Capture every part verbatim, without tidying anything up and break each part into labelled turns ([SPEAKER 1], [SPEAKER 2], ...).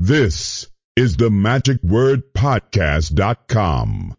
[SPEAKER 1] This is the magic word podcast dot com.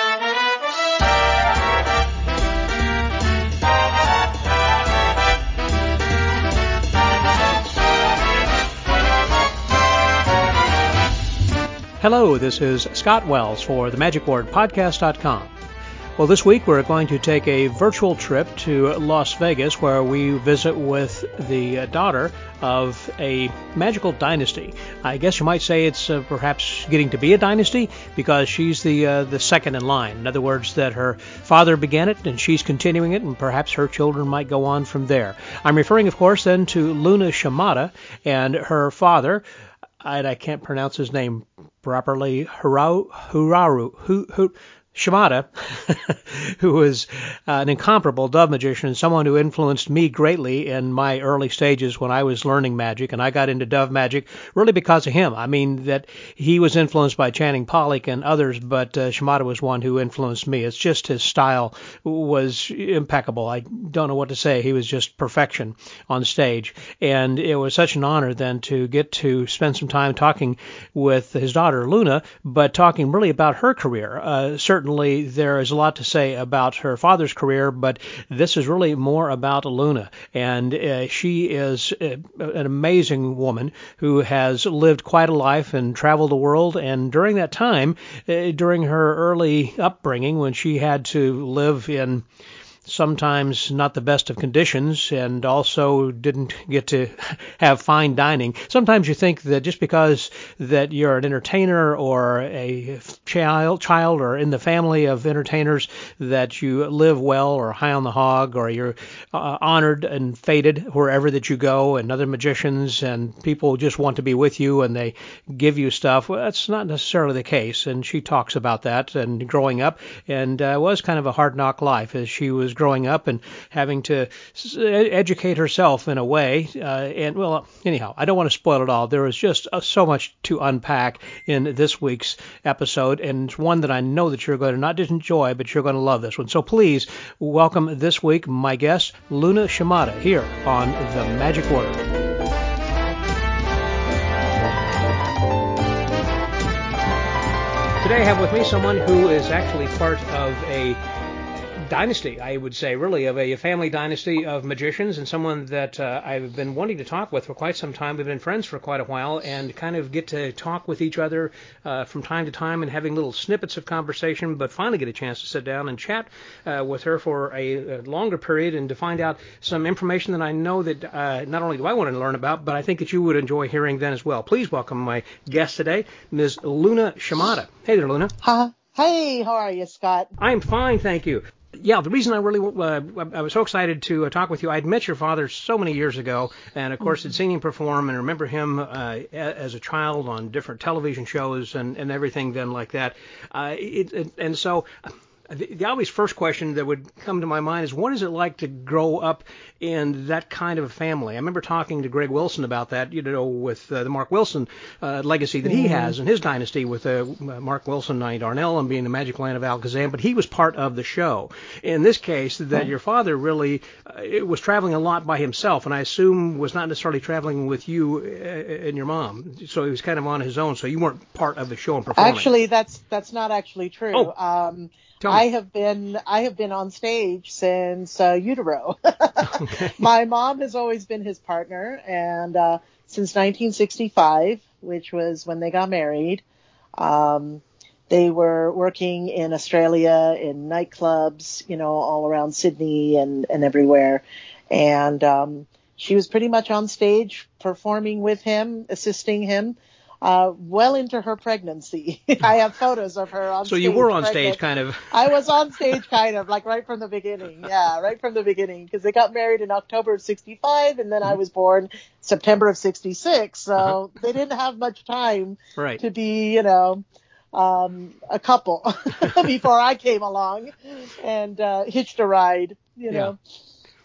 [SPEAKER 2] Hello, this is Scott Wells for the magic word podcast dot com. Well, this week we're going to take a virtual trip to Las Vegas where we visit with the daughter of a magical dynasty. I guess you might say it's uh, perhaps getting to be a dynasty because she's the uh, the second in line. In other words, that her father began it and she's continuing it, and perhaps her children might go on from there. I'm referring, of course, then to Luna Shimada and her father. I, I can't pronounce his name properly. Huraru, Huraru, who, who, Shimada, who was uh, an incomparable dove magician, someone who influenced me greatly in my early stages when I was learning magic, and I got into dove magic really because of him. I mean, that he was influenced by Channing Pollock and others, but uh, Shimada was one who influenced me. It's just his style was impeccable. I don't know what to say. He was just perfection on stage, and it was such an honor then to get to spend some time talking with his daughter, Luna, but talking really about her career. Uh, certainly there is a lot to say about her father's career, but this is really more about Luna. And uh, she is a, an amazing woman who has lived quite a life and traveled the world. And during that time, uh, during her early upbringing, when she had to live in sometimes not the best of conditions and also didn't get to have fine dining. Sometimes you think that just because that you're an entertainer or a child child or in the family of entertainers that you live well or high on the hog or you're uh, honored and feted wherever that you go, and other magicians and people just want to be with you and they give you stuff. Well, that's not necessarily the case, and she talks about that and growing up, and uh, was kind of a hard knock life as she was growing up and having to educate herself in a way. Uh, and, well, anyhow, I don't want to spoil it all. There is just uh, so much to unpack in this week's episode, and it's one that I know that you're going to not just enjoy, but you're going to love this one. So please welcome this week my guest, Luna Shimada, here on The Magic Word. Today I have with me someone who is actually part of a dynasty, I would say, really, of a family dynasty of magicians, and someone that uh, I've been wanting to talk with for quite some time. We've been friends for quite a while and kind of get to talk with each other uh, from time to time and having little snippets of conversation, but finally get a chance to sit down and chat uh, with her for a, a longer period and to find out some information that I know that uh, not only do I want to learn about, but I think that you would enjoy hearing then as well. Please welcome my guest today, Miz Luna Shimada. Hey there, Luna.
[SPEAKER 3] Huh? Hey, how are you, Scott?
[SPEAKER 2] I'm fine, thank you. Yeah, the reason I really uh, I was so excited to uh, talk with you, I'd met your father so many years ago, and of course, mm-hmm. had seen him perform and remember him uh, as a child on different television shows and, and everything then like that. Uh, it, it, and so the, the obvious first question that would come to my mind is, what is it like to grow up in that kind of a family? I remember talking to Greg Wilson about that, you know, with uh, the Mark Wilson uh, legacy that he mm-hmm. has and his dynasty with uh, Mark Wilson, Knight Darnell, and being the Magic Land of Alakazam, but he was part of the show. In this case, that your father really uh, was traveling a lot by himself, and I assume was not necessarily traveling with you and your mom. So he was kind of on his own, so you weren't part of the show and performing.
[SPEAKER 3] Actually, that's that's not actually true.
[SPEAKER 2] Oh.
[SPEAKER 3] Um,
[SPEAKER 2] Tell me.
[SPEAKER 3] I have been I have been on stage since uh, utero.
[SPEAKER 2] Okay.
[SPEAKER 3] My mom has always been his partner, and uh, since nineteen sixty-five, which was when they got married, um, they were working in Australia in nightclubs, you know, all around Sydney and, and everywhere. And um, she was pretty much on stage performing with him, assisting him. Uh, well into her pregnancy. I have photos of her on
[SPEAKER 2] so
[SPEAKER 3] stage.
[SPEAKER 2] So you were on
[SPEAKER 3] pregnant.
[SPEAKER 2] stage, kind of.
[SPEAKER 3] I was on stage, kind of, like right from the beginning. Yeah, right from the beginning. Because they got married in October of sixty-five, and then mm-hmm. I was born September of sixty-six. So uh-huh. they didn't have much time
[SPEAKER 2] right.
[SPEAKER 3] to be, you know, um, a couple before I came along and uh, hitched a ride, you know. Yeah.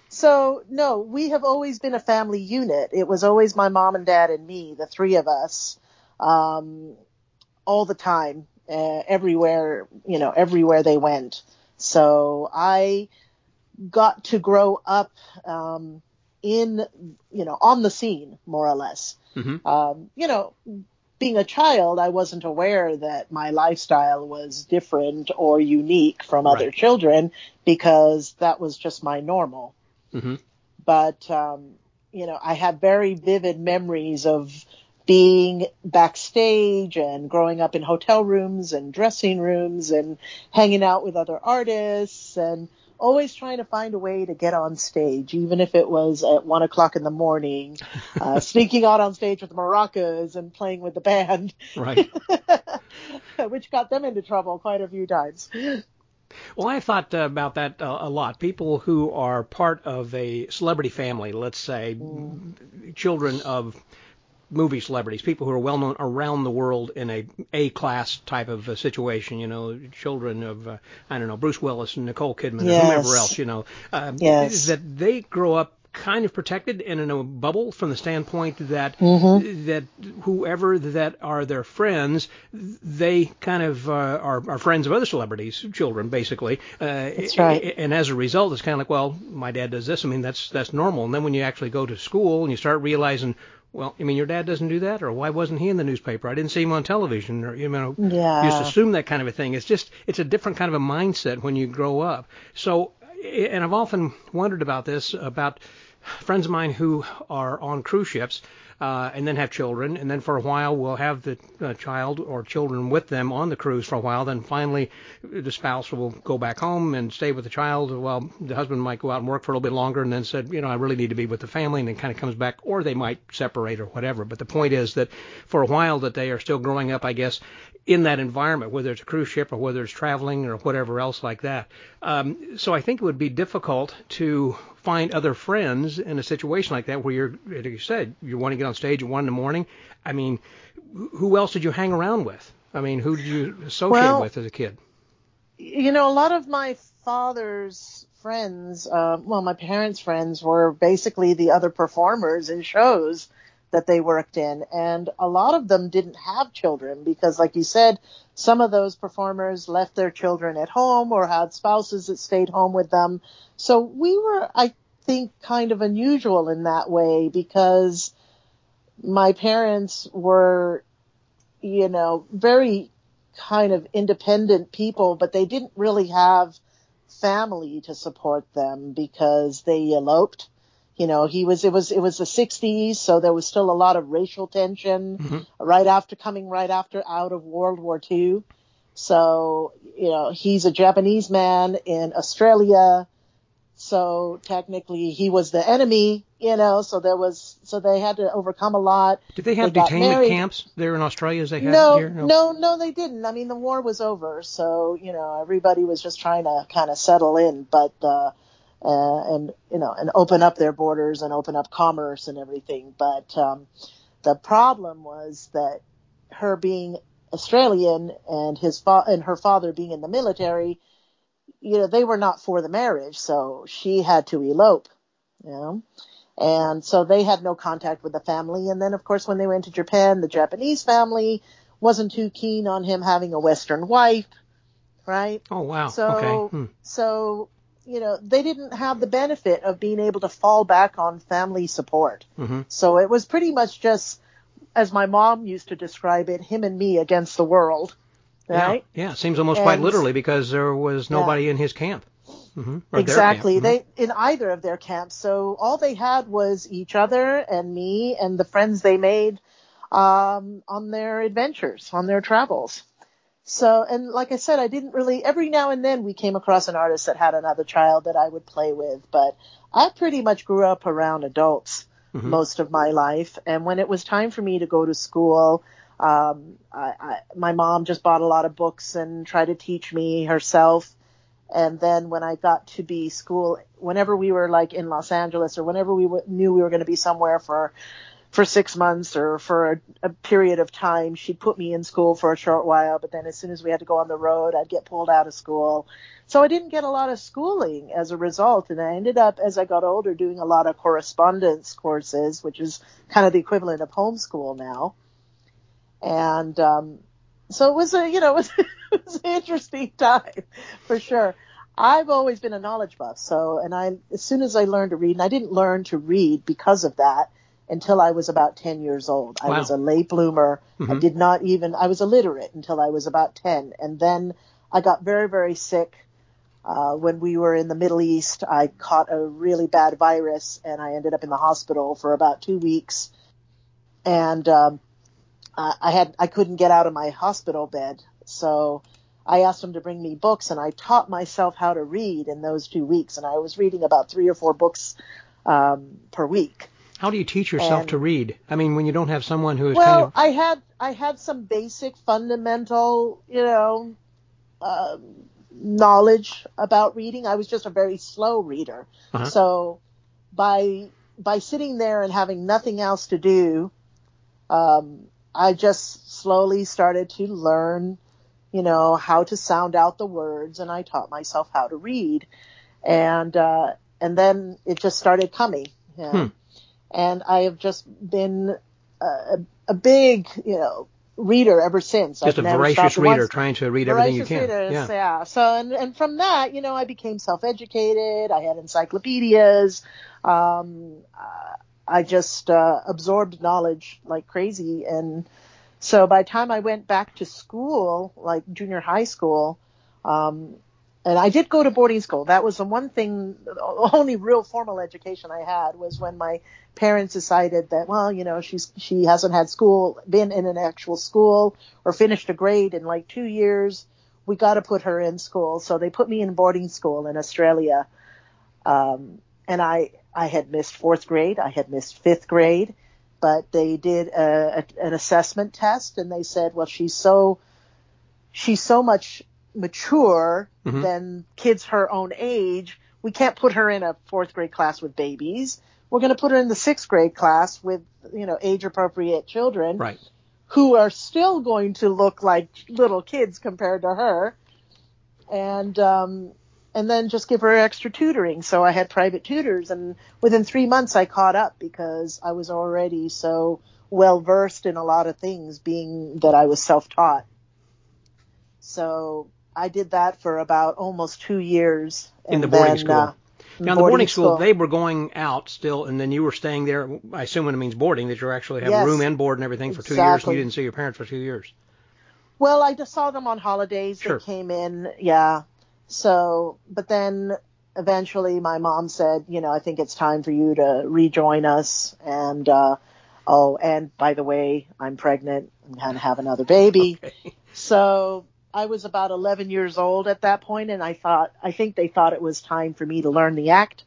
[SPEAKER 3] So, no, we have always been a family unit. It was always my mom and dad and me, the three of us. Um, all the time, uh, everywhere, you know, everywhere they went. So I got to grow up, um, in, you know, on the scene, more or less. Mm-hmm. Um, you know, being a child, I wasn't aware that my lifestyle was different or unique from other
[SPEAKER 2] Right.
[SPEAKER 3] children because that was just my normal.
[SPEAKER 2] Mm-hmm.
[SPEAKER 3] But, um, you know, I have very vivid memories of being backstage and growing up in hotel rooms and dressing rooms and hanging out with other artists and always trying to find a way to get on stage, even if it was at one o'clock in the morning, uh, sneaking out on stage with the maracas and playing with the band,
[SPEAKER 2] Right.
[SPEAKER 3] which got them into trouble quite a few times.
[SPEAKER 2] Well, I thought uh, about that uh, a lot. People who are part of a celebrity family, let's say, mm. children of movie celebrities, people who are well known around the world in a A-class type of uh, situation, you know, children of, uh, I don't know, Bruce Willis and Nicole Kidman
[SPEAKER 3] Yes.
[SPEAKER 2] and whomever else, you know, um,
[SPEAKER 3] yes.
[SPEAKER 2] that they grow up kind of protected and in a bubble from the standpoint that
[SPEAKER 3] mm-hmm.
[SPEAKER 2] that whoever that are their friends, they kind of uh, are, are friends of other celebrities, children, basically. Uh,
[SPEAKER 3] That's right.
[SPEAKER 2] And as a result, it's kind of like, well, my dad does this. I mean, that's that's normal. And then when you actually go to school and you start realizing, well, I mean, your dad doesn't do that, or why wasn't he in the newspaper? I didn't see him on television, or you know,
[SPEAKER 3] yeah.
[SPEAKER 2] you just assume that kind of a thing. It's just, it's a different kind of a mindset when you grow up. So, and I've often wondered about this, about friends of mine who are on cruise ships uh, and then have children, and then for a while will have the uh, child or children with them on the cruise for a while. Then finally, the spouse will go back home and stay with the child. Well, the husband might go out and work for a little bit longer, and then said, you know, I really need to be with the family, and then kind of comes back, or they might separate or whatever. But the point is that for a while that they are still growing up, I guess, in that environment, whether it's a cruise ship or whether it's traveling or whatever else like that. Um, so I think it would be difficult to find other friends in a situation like that where you're, like you said, you want to get on stage at one in the morning. I mean, who else did you hang around with? I mean, who did you associate
[SPEAKER 3] well,
[SPEAKER 2] with as a kid?
[SPEAKER 3] You know, a lot of my father's friends, uh, well, my parents' friends were basically the other performers in shows that they worked in. And a lot of them didn't have children because, like you said, some of those performers left their children at home or had spouses that stayed home with them. So we were, I think, kind of unusual in that way because my parents were, you know, very kind of independent people, but they didn't really have family to support them because they eloped. You know, he was, it was, it was the sixties, so there was still a lot of racial tension
[SPEAKER 2] Mm-hmm.
[SPEAKER 3] right after coming right after out of World War Two. So, you know, he's a Japanese man in Australia. So technically he was the enemy, you know, so there was, so they had to overcome a lot.
[SPEAKER 2] Did they have
[SPEAKER 3] They got
[SPEAKER 2] detainment
[SPEAKER 3] married.
[SPEAKER 2] camps there in Australia as they had
[SPEAKER 3] No,
[SPEAKER 2] here?
[SPEAKER 3] no, no, they didn't. I mean, the war was over, so, you know, everybody was just trying to kind of settle in, but, uh, uh, and, you know, and open up their borders and open up commerce and everything. But, um, the problem was that her being Australian and his fa- and her father being in the military, you know, they were not for the marriage, so she had to elope, you know. And so they had no contact with the family. And then, of course, when they went to Japan, the Japanese family wasn't too keen on him having a Western wife, right?
[SPEAKER 2] Oh, wow.
[SPEAKER 3] So,
[SPEAKER 2] Okay. Hmm.
[SPEAKER 3] so, you know, they didn't have the benefit of being able to fall back on family support.
[SPEAKER 2] Mm-hmm.
[SPEAKER 3] So it was pretty much just, as my mom used to describe it, him and me against the world, right?
[SPEAKER 2] Yeah, yeah. It seems almost
[SPEAKER 3] And,
[SPEAKER 2] quite literally because there was nobody
[SPEAKER 3] yeah.
[SPEAKER 2] in his camp. Mm-hmm. Or
[SPEAKER 3] Exactly.
[SPEAKER 2] Their camp.
[SPEAKER 3] They in either of their camps. So all they had was each other and me and the friends they made um, on their adventures, on their travels. So, and like I said, I didn't really, every now and then we came across an artist that had another child that I would play with, but I pretty much grew up around adults
[SPEAKER 2] Mm-hmm.
[SPEAKER 3] most of my life. And when it was time for me to go to school, um, I, I, my mom just bought a lot of books and tried to teach me herself. And then when I got to be school, whenever we were like in Los Angeles or whenever we w- knew we were going to be somewhere for for six months or for a, a period of time, she'd put me in school for a short while. But then as soon as we had to go on the road, I'd get pulled out of school. So I didn't get a lot of schooling as a result. And I ended up, as I got older, doing a lot of correspondence courses, which is kind of the equivalent of homeschool now. And um, so it was a, you know, it was, it was an interesting time for sure. I've always been a knowledge buff. So, and I, as soon as I learned to read, and I didn't learn to read because of that, until I was about ten years old. I
[SPEAKER 2] Wow.
[SPEAKER 3] was a late bloomer.
[SPEAKER 2] Mm-hmm.
[SPEAKER 3] I did not even, I was illiterate until I was about ten. And then I got very, very sick. Uh, when we were in the Middle East, I caught a really bad virus and I ended up in the hospital for about two weeks. And, um, I had, I couldn't get out of my hospital bed. So I asked them to bring me books and I taught myself how to read in those two weeks. And I was reading about three or four books, um, per week.
[SPEAKER 2] How do you teach yourself
[SPEAKER 3] And,
[SPEAKER 2] to read? I mean, when you don't have someone who is
[SPEAKER 3] well,
[SPEAKER 2] kind of...
[SPEAKER 3] I had, I had some basic fundamental, you know, um, knowledge about reading. I was just a very slow reader.
[SPEAKER 2] Uh-huh.
[SPEAKER 3] So by, by sitting there and having nothing else to do, um, I just slowly started to learn, you know, how to sound out the words, and I taught myself how to read. And, uh, and then it just started coming. You know?
[SPEAKER 2] Hmm.
[SPEAKER 3] And I have just been a, a big, you know, reader ever since.
[SPEAKER 2] Just
[SPEAKER 3] I've
[SPEAKER 2] a
[SPEAKER 3] never
[SPEAKER 2] voracious
[SPEAKER 3] stopped
[SPEAKER 2] reader
[SPEAKER 3] once.
[SPEAKER 2] trying to read everything you
[SPEAKER 3] Voracious
[SPEAKER 2] can.
[SPEAKER 3] readers,
[SPEAKER 2] Yeah.
[SPEAKER 3] yeah. So, and, and from that, you know, I became self-educated. I had encyclopedias. Um, I just uh, absorbed knowledge like crazy. And so by the time I went back to school, like junior high school, um, and I did go to boarding school. That was the one thing, the only real formal education I had was when my parents decided that, well, you know, she's, she hasn't had school, been in an actual school or finished a grade in like two years. We got to put her in school. So they put me in boarding school in Australia. Um, and I, I had missed fourth grade. I had missed fifth grade, but they did a, a, an assessment test and they said, well, she's so, she's so much mature
[SPEAKER 2] Mm-hmm.
[SPEAKER 3] than kids her own age. We can't put her in a fourth grade class with babies. We're going to put her in the sixth grade class with, you know, age appropriate children.
[SPEAKER 2] Right.
[SPEAKER 3] Who are still going to look like little kids compared to her. And, um, and then just give her extra tutoring. So I had private tutors, and within three months I caught up because I was already so well versed in a lot of things, being that I was self-taught. So I did that for about almost two years.
[SPEAKER 2] In the
[SPEAKER 3] and
[SPEAKER 2] boarding
[SPEAKER 3] then,
[SPEAKER 2] school.
[SPEAKER 3] Uh, in
[SPEAKER 2] Now, in the boarding school,
[SPEAKER 3] school,
[SPEAKER 2] they were going out still, and then you were staying there. I assume when it means boarding, that you actually have
[SPEAKER 3] Yes,
[SPEAKER 2] room and board and everything for two years, and
[SPEAKER 3] exactly.
[SPEAKER 2] you didn't see your parents for two years.
[SPEAKER 3] Well, I just saw them on holidays.
[SPEAKER 2] Sure.
[SPEAKER 3] They came in, yeah. So, but then eventually my mom said, you know, I think it's time for you to rejoin us. And, uh, oh, and by the way, I'm pregnant and going to have another baby.
[SPEAKER 2] Okay.
[SPEAKER 3] So I was about eleven years old at that point, and I thought, I think they thought it was time for me to learn the act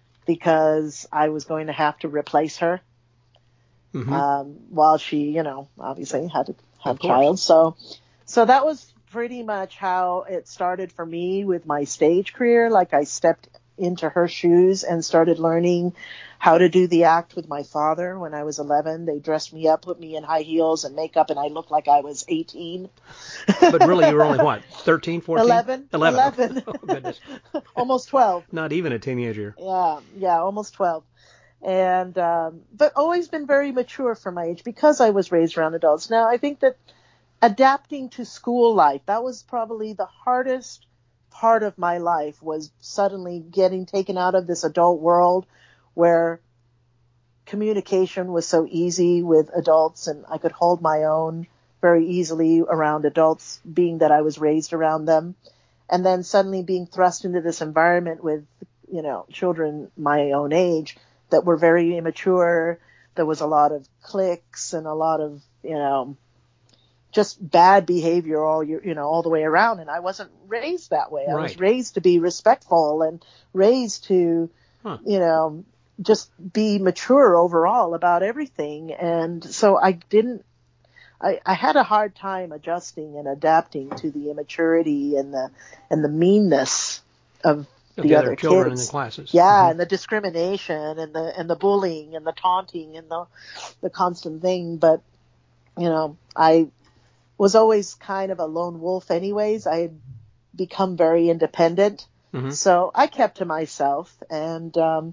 [SPEAKER 3] because I was going to have to replace her.
[SPEAKER 2] Mm-hmm.
[SPEAKER 3] Um, while she, you know, obviously had to have
[SPEAKER 2] Of
[SPEAKER 3] a
[SPEAKER 2] course.
[SPEAKER 3] child. So, so that was pretty much how it started for me with my stage career. Like I stepped into her shoes and started learning how to do the act with my father when I was eleven. They dressed me up, put me in high heels and makeup, and I looked like I was eighteen.
[SPEAKER 2] But really, you were only what, thirteen, fourteen?
[SPEAKER 3] eleven.
[SPEAKER 2] eleven.
[SPEAKER 3] eleven.
[SPEAKER 2] Oh, goodness.
[SPEAKER 3] Almost twelve.
[SPEAKER 2] Not even a teenager.
[SPEAKER 3] Yeah, yeah, almost twelve. And, um, but always been very mature for my age because I was raised around adults. Now, I think that adapting to school life, that was probably the hardest part of my life, was suddenly getting taken out of this adult world where communication was so easy with adults and I could hold my own very easily around adults, being that I was raised around them. And then suddenly being thrust into this environment with, you know, children my own age that were very immature. There was a lot of cliques and a lot of, you know, just bad behavior all you you know all the way around, and I wasn't raised that way.
[SPEAKER 2] Right.
[SPEAKER 3] I was raised to be respectful and raised to,
[SPEAKER 2] Huh.
[SPEAKER 3] you know, just be mature overall about everything. And so I didn't. I, I had a hard time adjusting and adapting to the immaturity and the and the meanness of
[SPEAKER 2] Of
[SPEAKER 3] the,
[SPEAKER 2] the
[SPEAKER 3] other
[SPEAKER 2] other children
[SPEAKER 3] kids.
[SPEAKER 2] in the classes.
[SPEAKER 3] Yeah,
[SPEAKER 2] Mm-hmm.
[SPEAKER 3] and the discrimination and the and the bullying and the taunting and the the constant thing. But you know, I was always kind of a lone wolf anyways. I had become very independent.
[SPEAKER 2] Mm-hmm.
[SPEAKER 3] So I kept to myself. And, um,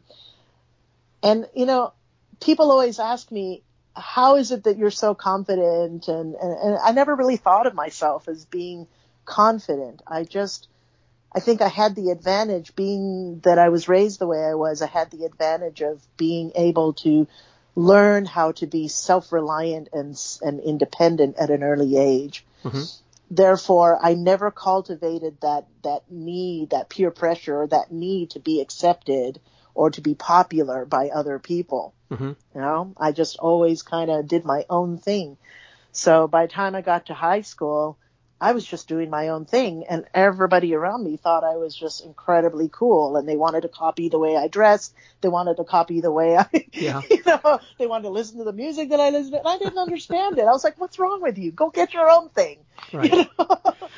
[SPEAKER 3] and, you know, people always ask me, how is it that you're so confident? And, and, and I never really thought of myself as being confident. I just, I think I had the advantage, being that I was raised the way I was, I had the advantage of being able to learn how to be self-reliant and, and independent at an early age. Mm-hmm. Therefore, I never cultivated that, that need, that peer pressure, or that need to be accepted or to be popular by other people. Mm-hmm. You know, I just always kind of did my own thing. So by the time I got to high school, I was just doing my own thing, and everybody around me thought I was just incredibly cool, and they wanted to copy the way I dressed. They wanted to copy the way I, yeah. you know, they wanted to listen to the music that I listened to. And I didn't understand it. I was like, what's wrong with you? Go get your own thing.
[SPEAKER 2] Right.
[SPEAKER 3] You know?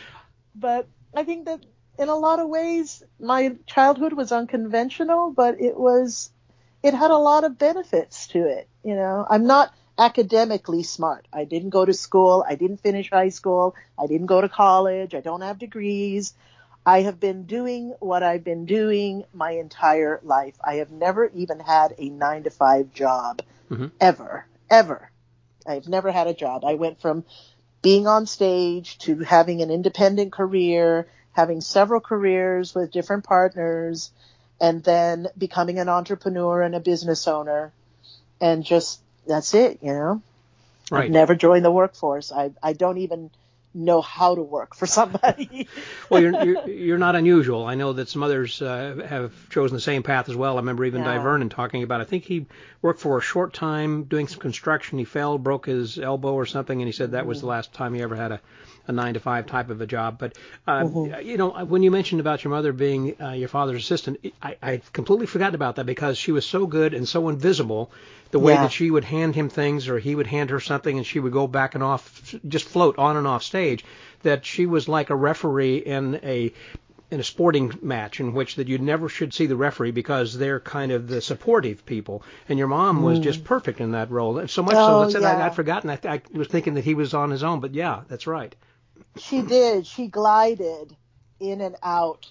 [SPEAKER 3] But I think that in a lot of ways, my childhood was unconventional, but it was, it had a lot of benefits to it. You know, I'm not academically smart. I didn't go to school. I didn't finish high school. I didn't go to college. I don't have degrees. I have been doing what I've been doing my entire life. I have never even had a nine to five job, mm-hmm. ever, ever. I've never had a job. I went from being on stage to having an independent career, having several careers with different partners, and then becoming an entrepreneur and a business owner, and just that's it, you know.
[SPEAKER 2] Right.
[SPEAKER 3] I've never joined the workforce. I I don't even know how to work for somebody.
[SPEAKER 2] Well, you're, you're you're not unusual. I know that some others uh, have chosen the same path as well. I remember even yeah. Di Vernon talking about. I think he worked for a short time doing some construction. He fell, broke his elbow or something, and he said that mm-hmm. was the last time he ever had a, a nine to five type of a job. But uh, mm-hmm. you know, when you mentioned about your mother being uh, your father's assistant, I I completely forgotten about that because she was so good and so invisible. The way yeah. that she would hand him things or he would hand her something and she would go back and off, just float on and off stage, that she was like a referee in a in a sporting match in which that you never should see the referee because they're kind of the supportive people. And your mom mm. was just perfect in that role. And so much
[SPEAKER 3] oh,
[SPEAKER 2] so that
[SPEAKER 3] yeah.
[SPEAKER 2] I, I'd forgotten. I, I was thinking that he was on his own. But, yeah, that's right.
[SPEAKER 3] She did. She glided in and out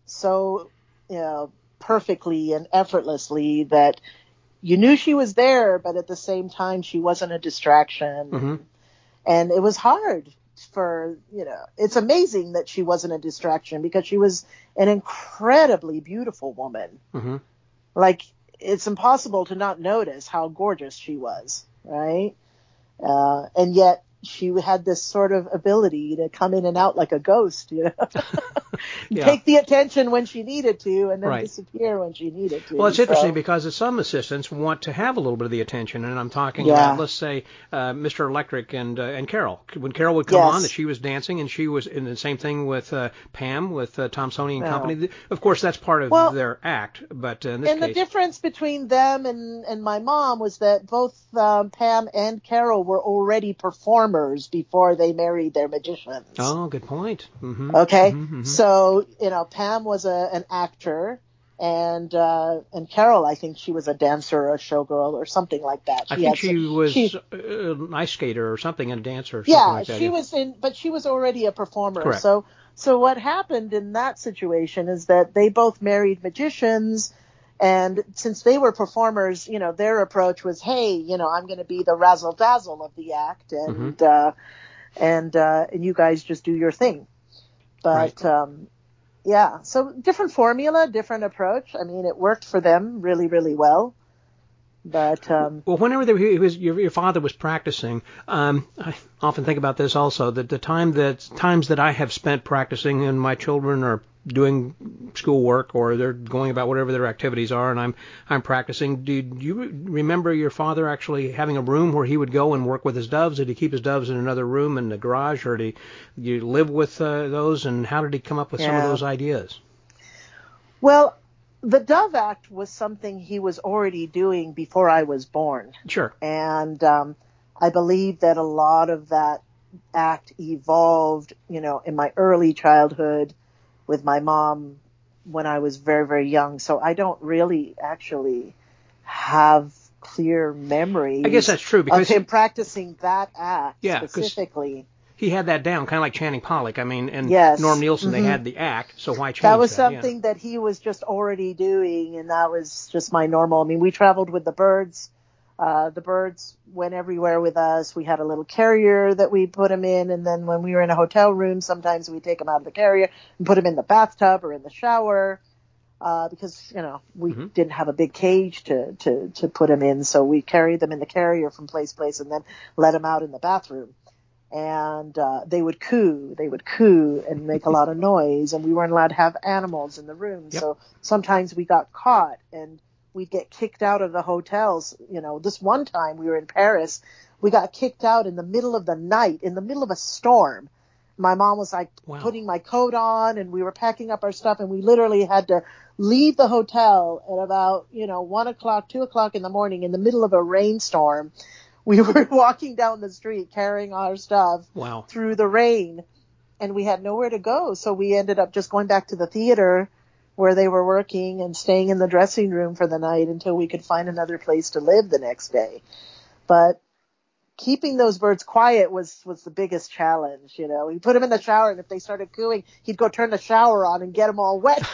[SPEAKER 3] so you know, perfectly and effortlessly that you knew she was there, but at the same time, she wasn't a distraction. Mm-hmm. And it was hard for, you know, it's amazing that she wasn't a distraction because she was an incredibly beautiful woman. Mm-hmm. Like, it's impossible to not notice how gorgeous she was, right? Uh, and yet she had this sort of ability to come in and out like a ghost, you know, yeah. take the attention when she needed to and then right. disappear when she needed to.
[SPEAKER 2] Well, it's
[SPEAKER 3] so.
[SPEAKER 2] interesting because some assistants want to have a little bit of the attention, and I'm talking
[SPEAKER 3] yeah.
[SPEAKER 2] about, let's say, uh, Mister Electric and uh, and Carol. When Carol would come
[SPEAKER 3] yes.
[SPEAKER 2] on, that she was dancing, and she was in the same thing with uh, Pam, with uh, Tom Sony and oh. Company. Of course, that's part of
[SPEAKER 3] well,
[SPEAKER 2] their act, but uh, in this
[SPEAKER 3] and
[SPEAKER 2] case...
[SPEAKER 3] the difference between them and, and my mom was that both um, Pam and Carol were already performers before they married their magicians.
[SPEAKER 2] Oh, good point. Mm-hmm.
[SPEAKER 3] Okay,
[SPEAKER 2] mm-hmm, mm-hmm.
[SPEAKER 3] So you know, Pam was a an actor, and uh, and Carol, I think she was a dancer or a showgirl or something like that.
[SPEAKER 2] She I think she some, was she, an ice skater or something, and a dancer or something
[SPEAKER 3] yeah,
[SPEAKER 2] like that.
[SPEAKER 3] She
[SPEAKER 2] yeah, she
[SPEAKER 3] was in, but she was already a performer.
[SPEAKER 2] Correct.
[SPEAKER 3] So so what happened in that situation is that they both married magicians. And since they were performers, you know, their approach was, hey, you know, I'm going to be the razzle dazzle of the act, and mm-hmm. uh, and uh, and you guys just do your thing. But
[SPEAKER 2] right.
[SPEAKER 3] um, yeah, so different formula, different approach. I mean, it worked for them really, really well. But um,
[SPEAKER 2] well, whenever they, he was, your, your father was practicing, um, I often think about this also. That the time that times that I have spent practicing, and my children are doing schoolwork or they're going about whatever their activities are, and I'm I'm practicing. Do you remember your father actually having a room where he would go and work with his doves? Did he keep his doves in another room in the garage, or did he, you live with uh, those? And how did he come up with yeah. some of those ideas?
[SPEAKER 3] Well, the Dove Act was something he was already doing before I was born.
[SPEAKER 2] Sure.
[SPEAKER 3] And um, I believe that a lot of that act evolved, you know, in my early childhood with my mom when I was very, very young. So I don't really actually have clear memories
[SPEAKER 2] I guess that's true because
[SPEAKER 3] of him practicing that act
[SPEAKER 2] yeah,
[SPEAKER 3] specifically.
[SPEAKER 2] He had that down, kind of like Channing Pollock. I mean, and
[SPEAKER 3] yes.
[SPEAKER 2] Norm Nielsen,
[SPEAKER 3] mm-hmm.
[SPEAKER 2] they had the act, so why change
[SPEAKER 3] that? was
[SPEAKER 2] that?
[SPEAKER 3] something
[SPEAKER 2] yeah.
[SPEAKER 3] that he was just already doing, and that was just my normal. I mean, we traveled with the Byrds. Uh, the Byrds went everywhere with us. We had a little carrier that we put them in, and then when we were in a hotel room, sometimes we take them out of the carrier and put them in the bathtub or in the shower. uh, because, you know, we
[SPEAKER 2] mm-hmm.
[SPEAKER 3] didn't have a big cage to, to, to put them in. So we carried them in the carrier from place to place and then let them out in the bathroom. And uh, they would coo, they would coo and make a lot of noise. And we weren't allowed to have animals in the room.
[SPEAKER 2] Yep.
[SPEAKER 3] So sometimes we got caught and we'd get kicked out of the hotels. You know, this one time we were in Paris, we got kicked out in the middle of the night, in the middle of a storm. My mom was like
[SPEAKER 2] wow.
[SPEAKER 3] putting my coat on and we were packing up our stuff and we literally had to leave the hotel at about, you know, one o'clock, two o'clock in the morning in the middle of a rainstorm. We were walking down the street carrying our stuff
[SPEAKER 2] wow.
[SPEAKER 3] through the rain and we had nowhere to go. So we ended up just going back to the theater where they were working and staying in the dressing room for the night until we could find another place to live the next day. But keeping those birds quiet was, was the biggest challenge, you know. We put them in the shower, and if they started cooing, he'd go turn the shower on and get them all wet.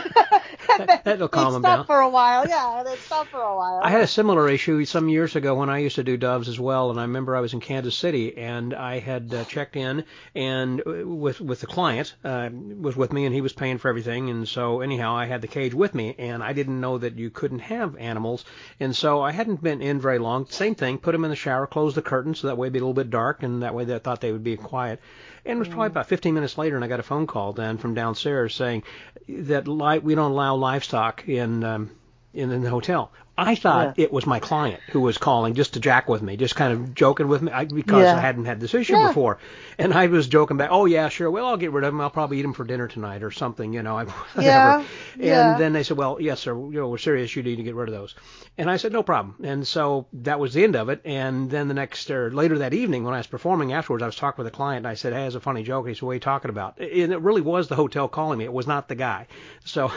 [SPEAKER 2] that, that'll calm them down.
[SPEAKER 3] for a while, yeah, they'd stop for a while.
[SPEAKER 2] I had a similar issue some years ago when I used to do doves as well, and I remember I was in Kansas City, and I had uh, checked in, and with with the client uh, was with me, and he was paying for everything, and so anyhow, I had the cage with me, and I didn't know that you couldn't have animals, and so I hadn't been in very long. Same thing, put them in the shower, close the curtains, so that way it'd be a little bit dark, and that way they thought they would be quiet. And it was probably about fifteen minutes later, and I got a phone call then from downstairs saying that li- we don't allow livestock in um, in, in the hotel. I thought
[SPEAKER 3] yeah.
[SPEAKER 2] it was my client who was calling just to jack with me, just kind of joking with me I, because
[SPEAKER 3] yeah.
[SPEAKER 2] I hadn't had this issue
[SPEAKER 3] yeah.
[SPEAKER 2] before. And I was joking back, oh, yeah, sure, well, I'll get rid of them. I'll probably eat them for dinner tonight or something, you know. Whatever.
[SPEAKER 3] Yeah.
[SPEAKER 2] And
[SPEAKER 3] yeah.
[SPEAKER 2] then they said, well, yes, sir, you know, we're serious. You need to get rid of those. And I said, no problem. And so that was the end of it. And then the next, or later that evening when I was performing afterwards, I was talking with a client, and I said, hey, it's a funny joke. And he said, what are you talking about? And it really was the hotel calling me. It was not the guy. So,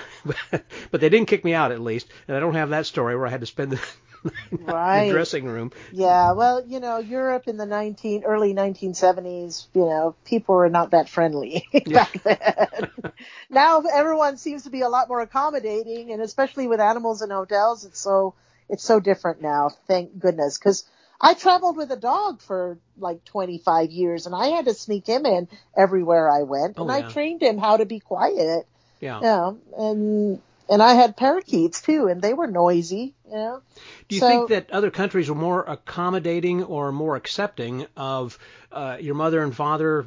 [SPEAKER 2] but they didn't kick me out at least. And I don't have that story where I had to spend the
[SPEAKER 3] right.
[SPEAKER 2] the dressing room.
[SPEAKER 3] Yeah, well, you know, Europe in the nineteen early nineteen seventies, you know, people were not that friendly back then. Now everyone seems to be a lot more accommodating, and especially with animals in hotels, it's so it's so different now. Thank goodness, because I traveled with a dog for like twenty-five years, and I had to sneak him in everywhere I went, and
[SPEAKER 2] oh, yeah.
[SPEAKER 3] I trained him how to be quiet.
[SPEAKER 2] Yeah.
[SPEAKER 3] You know, and and I had parakeets too, and they were noisy. You know.
[SPEAKER 2] Do you
[SPEAKER 3] so,
[SPEAKER 2] think that other countries were more accommodating or more accepting of uh, your mother and father, uh,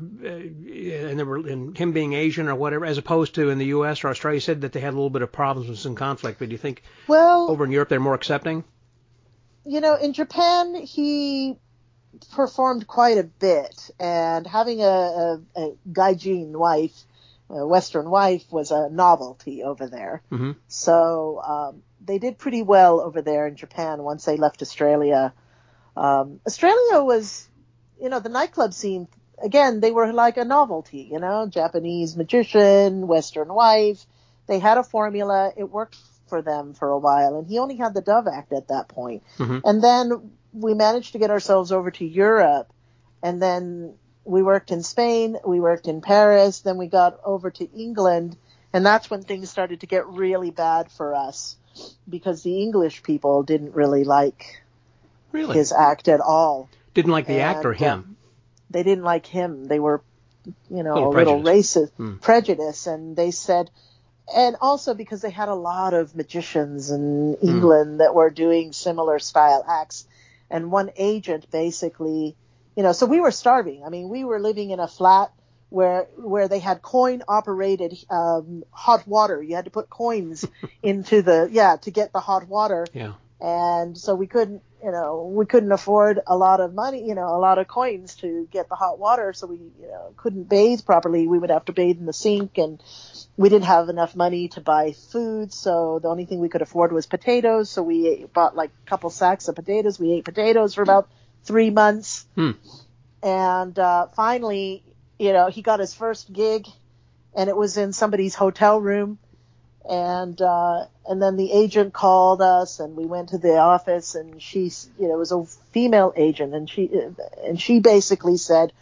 [SPEAKER 2] and, there were, and him being Asian or whatever, as opposed to in the U S or Australia? You said that they had a little bit of problems with some conflict, but do you think
[SPEAKER 3] well,
[SPEAKER 2] over in Europe they're more accepting?
[SPEAKER 3] You know, in Japan he performed quite a bit, and having a, a, a gaijin wife, a Western wife, was a novelty over there.
[SPEAKER 2] Mm-hmm.
[SPEAKER 3] So um, they did pretty well over there in Japan once they left Australia. Um, Australia was, you know, the nightclub scene, again, they were like a novelty, you know, Japanese magician, Western wife. They had a formula. It worked for them for a while, and he only had the Dove Act at that point.
[SPEAKER 2] Mm-hmm.
[SPEAKER 3] And then we managed to get ourselves over to Europe, and then we worked in Spain, we worked in Paris, then we got over to England, and that's when things started to get really bad for us, because the English people didn't really like
[SPEAKER 2] really?
[SPEAKER 3] his act at all.
[SPEAKER 2] Didn't like the
[SPEAKER 3] and,
[SPEAKER 2] act or him?
[SPEAKER 3] Uh, they didn't like him. They were, you know,
[SPEAKER 2] a little,
[SPEAKER 3] a little racist,
[SPEAKER 2] hmm.
[SPEAKER 3] prejudice, and they said, and also because they had a lot of magicians in England hmm. that were doing similar style acts, and one agent basically, you know, so we were starving. I mean, we were living in a flat where where they had coin operated um, hot water. You had to put coins into the yeah to get the hot water.
[SPEAKER 2] Yeah.
[SPEAKER 3] And so we couldn't, you know, we couldn't afford a lot of money, you know, a lot of coins to get the hot water. So we, you know, couldn't bathe properly. We would have to bathe in the sink, and we didn't have enough money to buy food. So the only thing we could afford was potatoes. So we ate, bought like a couple sacks of potatoes. We ate potatoes for about three months.
[SPEAKER 2] Hmm.
[SPEAKER 3] And uh, finally, you know, he got his first gig, and it was in somebody's hotel room. And, uh, and then the agent called us, and we went to the office, and she, you know, it was a female agent, and she, and she basically said,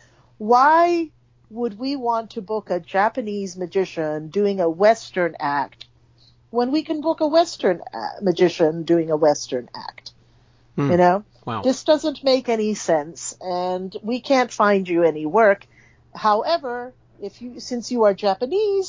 [SPEAKER 3] why would we want to book a Japanese magician doing a Western act when we can book a Western magician doing a Western act?
[SPEAKER 2] Hmm.
[SPEAKER 3] You know,
[SPEAKER 2] wow.
[SPEAKER 3] This doesn't make any sense, and we can't find you any work. However, if you, since you are Japanese,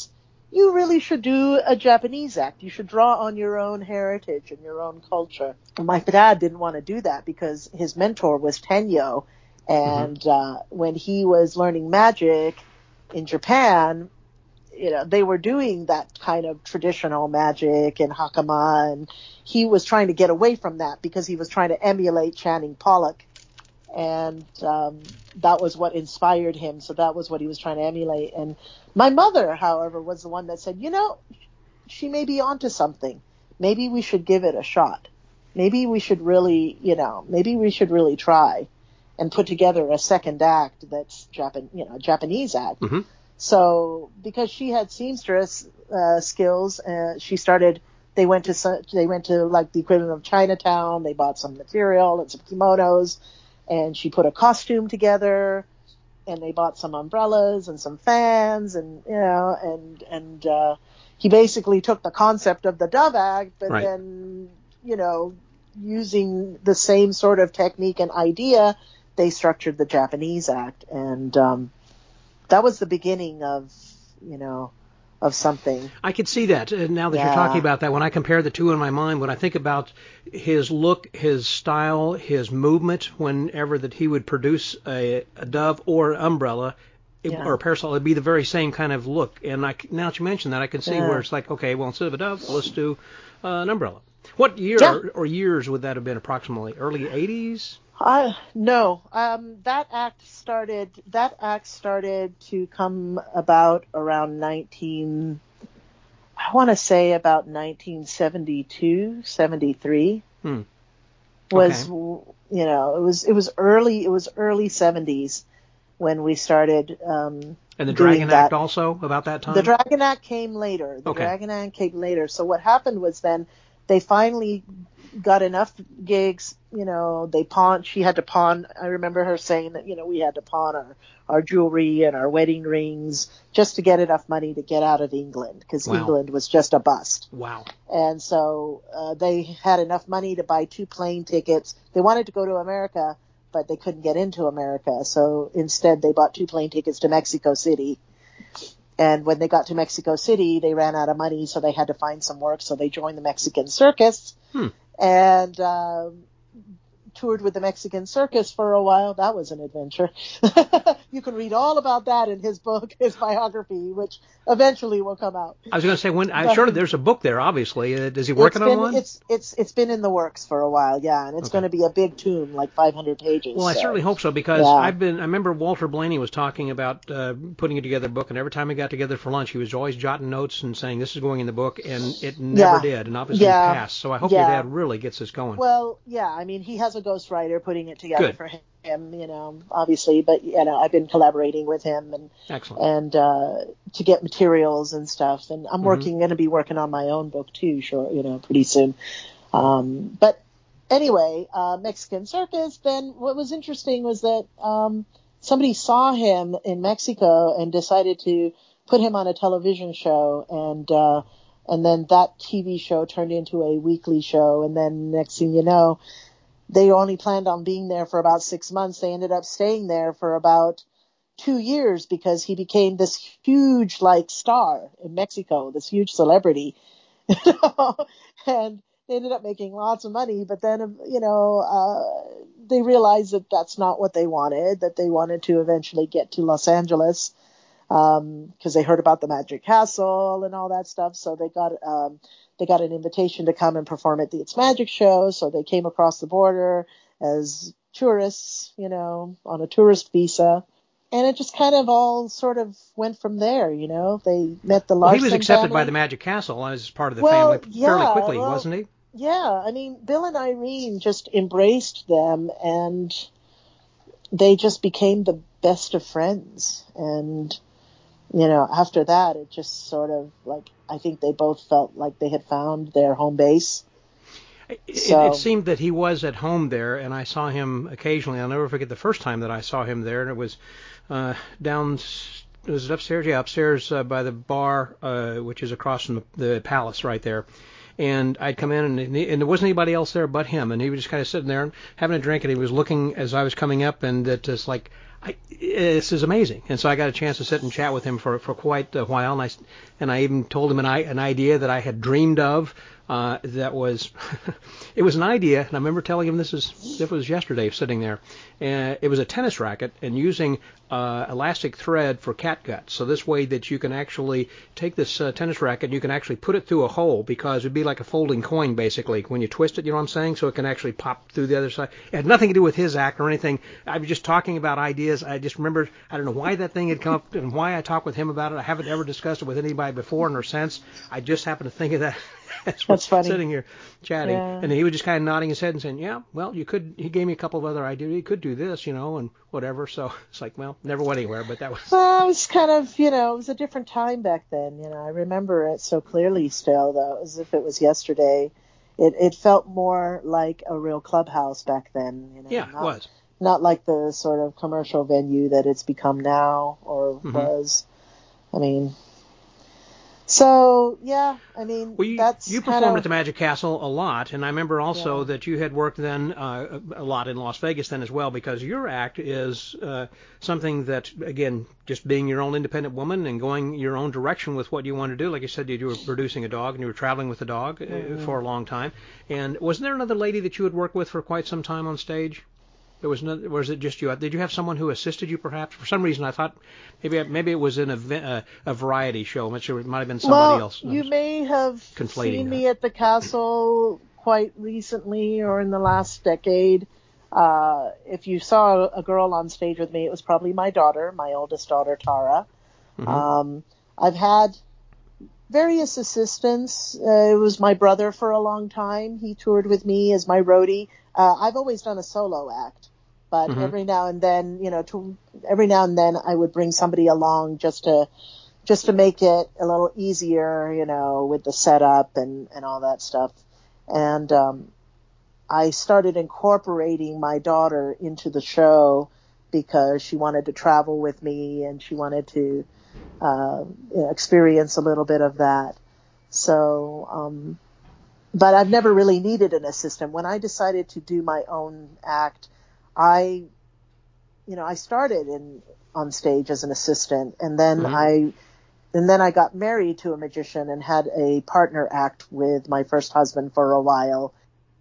[SPEAKER 3] you really should do a Japanese act. You should draw on your own heritage and your own culture. My dad didn't want to do that because his mentor was Tenyo. And mm-hmm. uh, when he was learning magic in Japan, you know, they were doing that kind of traditional magic and hakama, and he was trying to get away from that because he was trying to emulate Channing Pollock. And um, that was what inspired him. So that was what he was trying to emulate. And my mother, however, was the one that said, you know, she may be onto something. Maybe we should give it a shot. Maybe we should really, you know, maybe we should really try and put together a second act that's Japan, you know, a Japanese act. Mm-hmm. So because she had seamstress uh, skills, uh, she started. They went to they went to like the equivalent of Chinatown. They bought some material and some kimonos. And she put a costume together, and they bought some umbrellas and some fans, and you know, and and uh, he basically took the concept of the Dove Act, but right. then you know, using the same sort of technique and idea, they structured the Japanese Act, and um, that was the beginning of you know. of something.
[SPEAKER 2] I could see that. Uh, now that yeah. you're talking about that, when I compare the two in my mind, when I think about his look, his style, his movement, whenever that he would produce a, a dove or umbrella it, yeah. or a parasol, it'd be the very same kind of look. And I, now that you mention that, I can see yeah. where it's like, okay, well, instead of a dove, let's do uh, an umbrella. What year yeah. or, or years would that have been approximately? Early eighties?
[SPEAKER 3] Uh, no, um, that act started, that act started to come about around nineteen, I want to say about nineteen seventy-two, seventy-three hmm. was, okay. you know, it was, it was early, it was early seventies when we started, um,
[SPEAKER 2] and the Dragon
[SPEAKER 3] that.
[SPEAKER 2] Act also about that time?
[SPEAKER 3] The Dragon Act came later. The okay. Dragon Act came later. So what happened was then they finally got enough gigs, you know, they pawned, she had to pawn, I remember her saying that, you know, we had to pawn our, our jewelry and our wedding rings just to get enough money to get out of England, because wow. England was just a bust.
[SPEAKER 2] Wow.
[SPEAKER 3] And so uh, they had enough money to buy two plane tickets. They wanted to go to America, but they couldn't get into America. So instead they bought two plane tickets to Mexico City. And when they got to Mexico City, they ran out of money, so they had to find some work. So they joined the Mexican Circus. Hmm. And uh, toured with the Mexican Circus for a while. That was an adventure. You can read all about that in his book, his biography, which eventually will come out.
[SPEAKER 2] I was going to say, when I'm sure there's a book there, obviously. Uh, is he working
[SPEAKER 3] been,
[SPEAKER 2] on one?
[SPEAKER 3] It's it's it's been in the works for a while, yeah, and it's okay. going to be a big tome, like five hundred pages.
[SPEAKER 2] Well, I
[SPEAKER 3] so.
[SPEAKER 2] certainly hope so, because yeah. I've been. I remember Walter Blaney was talking about uh, putting together a book, and every time we got together for lunch, he was always jotting notes and saying this is going in the book, and it never yeah. did, and obviously
[SPEAKER 3] yeah.
[SPEAKER 2] it passed. So I hope
[SPEAKER 3] yeah.
[SPEAKER 2] your dad really gets this going.
[SPEAKER 3] Well, yeah, I mean, he has a ghostwriter putting it together
[SPEAKER 2] Good.
[SPEAKER 3] for him. Him, you know, obviously, but you know, I've been collaborating with him and
[SPEAKER 2] Excellent.
[SPEAKER 3] and uh, to get materials and stuff. And I'm working, mm-hmm. going to be working on my own book too, sure, you know, pretty soon. Um, but anyway, uh, Mexican Circus. Then what was interesting was that um, somebody saw him in Mexico and decided to put him on a television show, and uh, and then that T V show turned into a weekly show, and then next thing you know, they only planned on being there for about six months. They ended up staying there for about two years because he became this huge, like, star in Mexico, this huge celebrity. And they ended up making lots of money. But then, you know, uh, they realized that that's not what they wanted, that they wanted to eventually get to Los Angeles because um, they heard about the Magic Castle and all that stuff. So they got... Um, They got an invitation to come and perform at the It's Magic show, so they came across the border as tourists, you know, on a tourist visa. And it just kind of all sort of went from there, you know. They met the Larson
[SPEAKER 2] Well, he was accepted
[SPEAKER 3] family.
[SPEAKER 2] by the Magic Castle as part of the
[SPEAKER 3] well,
[SPEAKER 2] family
[SPEAKER 3] yeah,
[SPEAKER 2] fairly quickly,
[SPEAKER 3] well,
[SPEAKER 2] wasn't he?
[SPEAKER 3] Yeah, I mean, Bill and Irene just embraced them, and they just became the best of friends. And, you know, after that, it just sort of, like, I think they both felt like they had found their home base.
[SPEAKER 2] It,
[SPEAKER 3] so,
[SPEAKER 2] it seemed that he was at home there, and I saw him occasionally. I'll never forget the first time that I saw him there, and it was uh, down, was it upstairs? Yeah, upstairs uh, by the bar, uh, which is across from the, the palace right there. And I'd come in, and, and there wasn't anybody else there but him, and he was just kind of sitting there and having a drink, and he was looking as I was coming up, and it just like, I, this is amazing. And so I got a chance to sit and chat with him for, for quite a while, and I, and I even told him an, an idea that I had dreamed of. Uh, that was, it was an idea, and I remember telling him this is, it was yesterday, sitting there. And it was a tennis racket, and using uh, elastic thread for catgut. So this way that you can actually take this uh, tennis racket, and you can actually put it through a hole, because it'd be like a folding coin, basically, when you twist it, you know what I'm saying? So it can actually pop through the other side. It had nothing to do with his act or anything. I was just talking about ideas. I just remember, I don't know why that thing had come up and why I talked with him about it. I haven't ever discussed it with anybody before nor since. I just happened to think of that.
[SPEAKER 3] That's funny.
[SPEAKER 2] Sitting here chatting,
[SPEAKER 3] Yeah.
[SPEAKER 2] and he was just kind of nodding his head and saying, "Yeah, well, you could." He gave me a couple of other ideas. You could do this, you know, and whatever. So it's like, well, never went anywhere. But that was.
[SPEAKER 3] Well, it was kind of, you know, it was a different time back then. You know, I remember it so clearly still, though, as if it was yesterday. It it felt more like a real clubhouse back then. You know,
[SPEAKER 2] Yeah,
[SPEAKER 3] not,
[SPEAKER 2] it was.
[SPEAKER 3] Not like the sort of commercial venue that it's become now or
[SPEAKER 2] Mm-hmm.
[SPEAKER 3] was. I mean. So, yeah, I mean,
[SPEAKER 2] well, you,
[SPEAKER 3] that's
[SPEAKER 2] you
[SPEAKER 3] kind
[SPEAKER 2] performed
[SPEAKER 3] of,
[SPEAKER 2] at the Magic Castle a lot, and I remember also
[SPEAKER 3] yeah.
[SPEAKER 2] that you had worked then uh, a lot in Las Vegas then as well, because your act is uh, something that, again, just being your own independent woman and going your own direction with what you want to do. Like you said, you were producing a dog, and you were traveling with a dog
[SPEAKER 3] Mm-hmm.
[SPEAKER 2] uh, for a long time. And wasn't there another lady that you had worked with for quite some time on stage? There was no, or was it just you? Did you have someone who assisted you, perhaps? For some reason, I thought maybe maybe it was in a, a, a variety show. I'm not sure. It might have been somebody
[SPEAKER 3] well,
[SPEAKER 2] else.
[SPEAKER 3] you may have
[SPEAKER 2] conflating
[SPEAKER 3] seen
[SPEAKER 2] that.
[SPEAKER 3] me at the castle quite recently or in the last decade. Uh, if you saw a girl on stage with me, it was probably my daughter, my oldest daughter, Tara.
[SPEAKER 2] Mm-hmm.
[SPEAKER 3] Um, I've had various assistants. Uh, it was my brother for a long time. He toured with me as my roadie. Uh, I've always done a solo act. But
[SPEAKER 2] Mm-hmm.
[SPEAKER 3] every now and then, you know, to, every now and then I would bring somebody along just to, just to make it a little easier, you know, with the setup and, and all that stuff. And, um, I started incorporating my daughter into the show because she wanted to travel with me and she wanted to, uh, you know, experience a little bit of that. So, um, but I've never really needed an assistant. When I decided to do my own act, I, you know, I started in on stage as an assistant, and then
[SPEAKER 2] Mm-hmm.
[SPEAKER 3] I, and then I got married to a magician and had a partner act with my first husband for a while,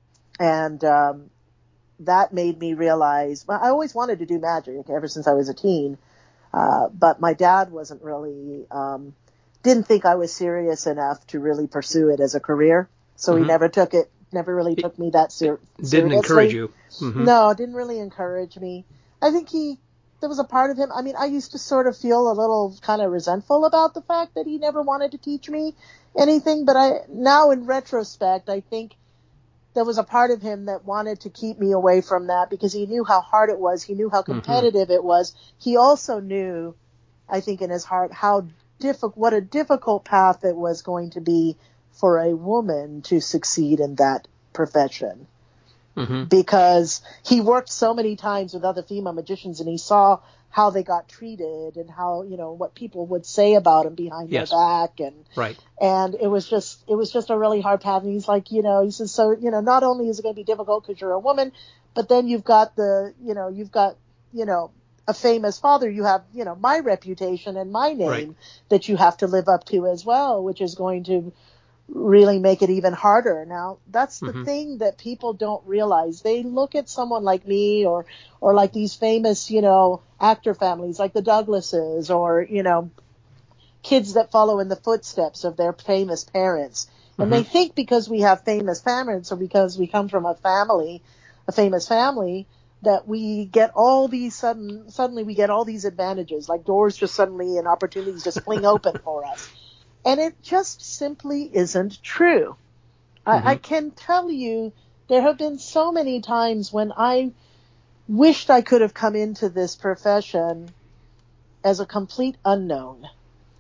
[SPEAKER 3] and um, that made me realize. Well, I always wanted to do magic ever since I was a teen, uh, but my dad wasn't really, um, didn't think I was serious enough to really pursue it as a career, so
[SPEAKER 2] Mm-hmm.
[SPEAKER 3] he never took it. Never really took me that ser- seriously.
[SPEAKER 2] Didn't encourage you. Mm-hmm.
[SPEAKER 3] No, didn't really encourage me. I think he, there was a part of him, I mean, I used to sort of feel a little kind of resentful about the fact that he never wanted to teach me anything, but I, now in retrospect, I think there was a part of him that wanted to keep me away from that because he knew how hard it was. He knew how competitive mm-hmm. it was. He also knew, I think in his heart, how difficult, what a difficult path it was going to be for a woman to succeed in that profession.
[SPEAKER 2] Mm-hmm.
[SPEAKER 3] Because he worked so many times with other female magicians and he saw how they got treated and how, you know, what people would say about him behind
[SPEAKER 2] yes.
[SPEAKER 3] their back. And,
[SPEAKER 2] right.
[SPEAKER 3] and it was just, it was just a really hard path. And he's like, you know, he says, so, you know, not only is it going to be difficult because you're a woman, but then you've got the, you know, you've got, you know, a famous father. You have, you know, my reputation and my name
[SPEAKER 2] right.
[SPEAKER 3] that you have to live up to as well, which is going to really make it even harder. Now, that's the
[SPEAKER 2] mm-hmm.
[SPEAKER 3] thing that people don't realize. They look at someone like me or, or like these famous, you know, actor families like the Douglases or, you know, kids that follow in the footsteps of their famous parents. And
[SPEAKER 2] mm-hmm.
[SPEAKER 3] they think because we have famous parents or because we come from a family, a famous family, that we get all these sudden, suddenly we get all these advantages, like doors just suddenly and opportunities just fling open for us. And it just simply isn't true.
[SPEAKER 2] Mm-hmm.
[SPEAKER 3] I, I can tell you there have been so many times when I wished I could have come into this profession as a complete unknown,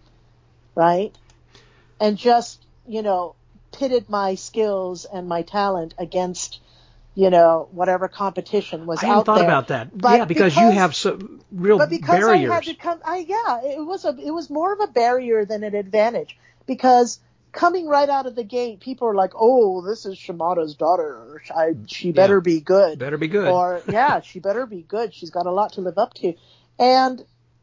[SPEAKER 3] right? And just, you know, pitted my skills and my talent against, you know, whatever competition was
[SPEAKER 2] I hadn't
[SPEAKER 3] out
[SPEAKER 2] thought
[SPEAKER 3] there.
[SPEAKER 2] about that.
[SPEAKER 3] But
[SPEAKER 2] yeah, because, because you have some real
[SPEAKER 3] but because
[SPEAKER 2] barriers.
[SPEAKER 3] I had to come, I, yeah, it was a, it was more of a barrier than an advantage because coming right out of the gate, people are like, oh, this is Shimada's daughter. I, she better
[SPEAKER 2] yeah.
[SPEAKER 3] be good.
[SPEAKER 2] Better be good.
[SPEAKER 3] Or, yeah, she better be good. She's got a lot to live up to. And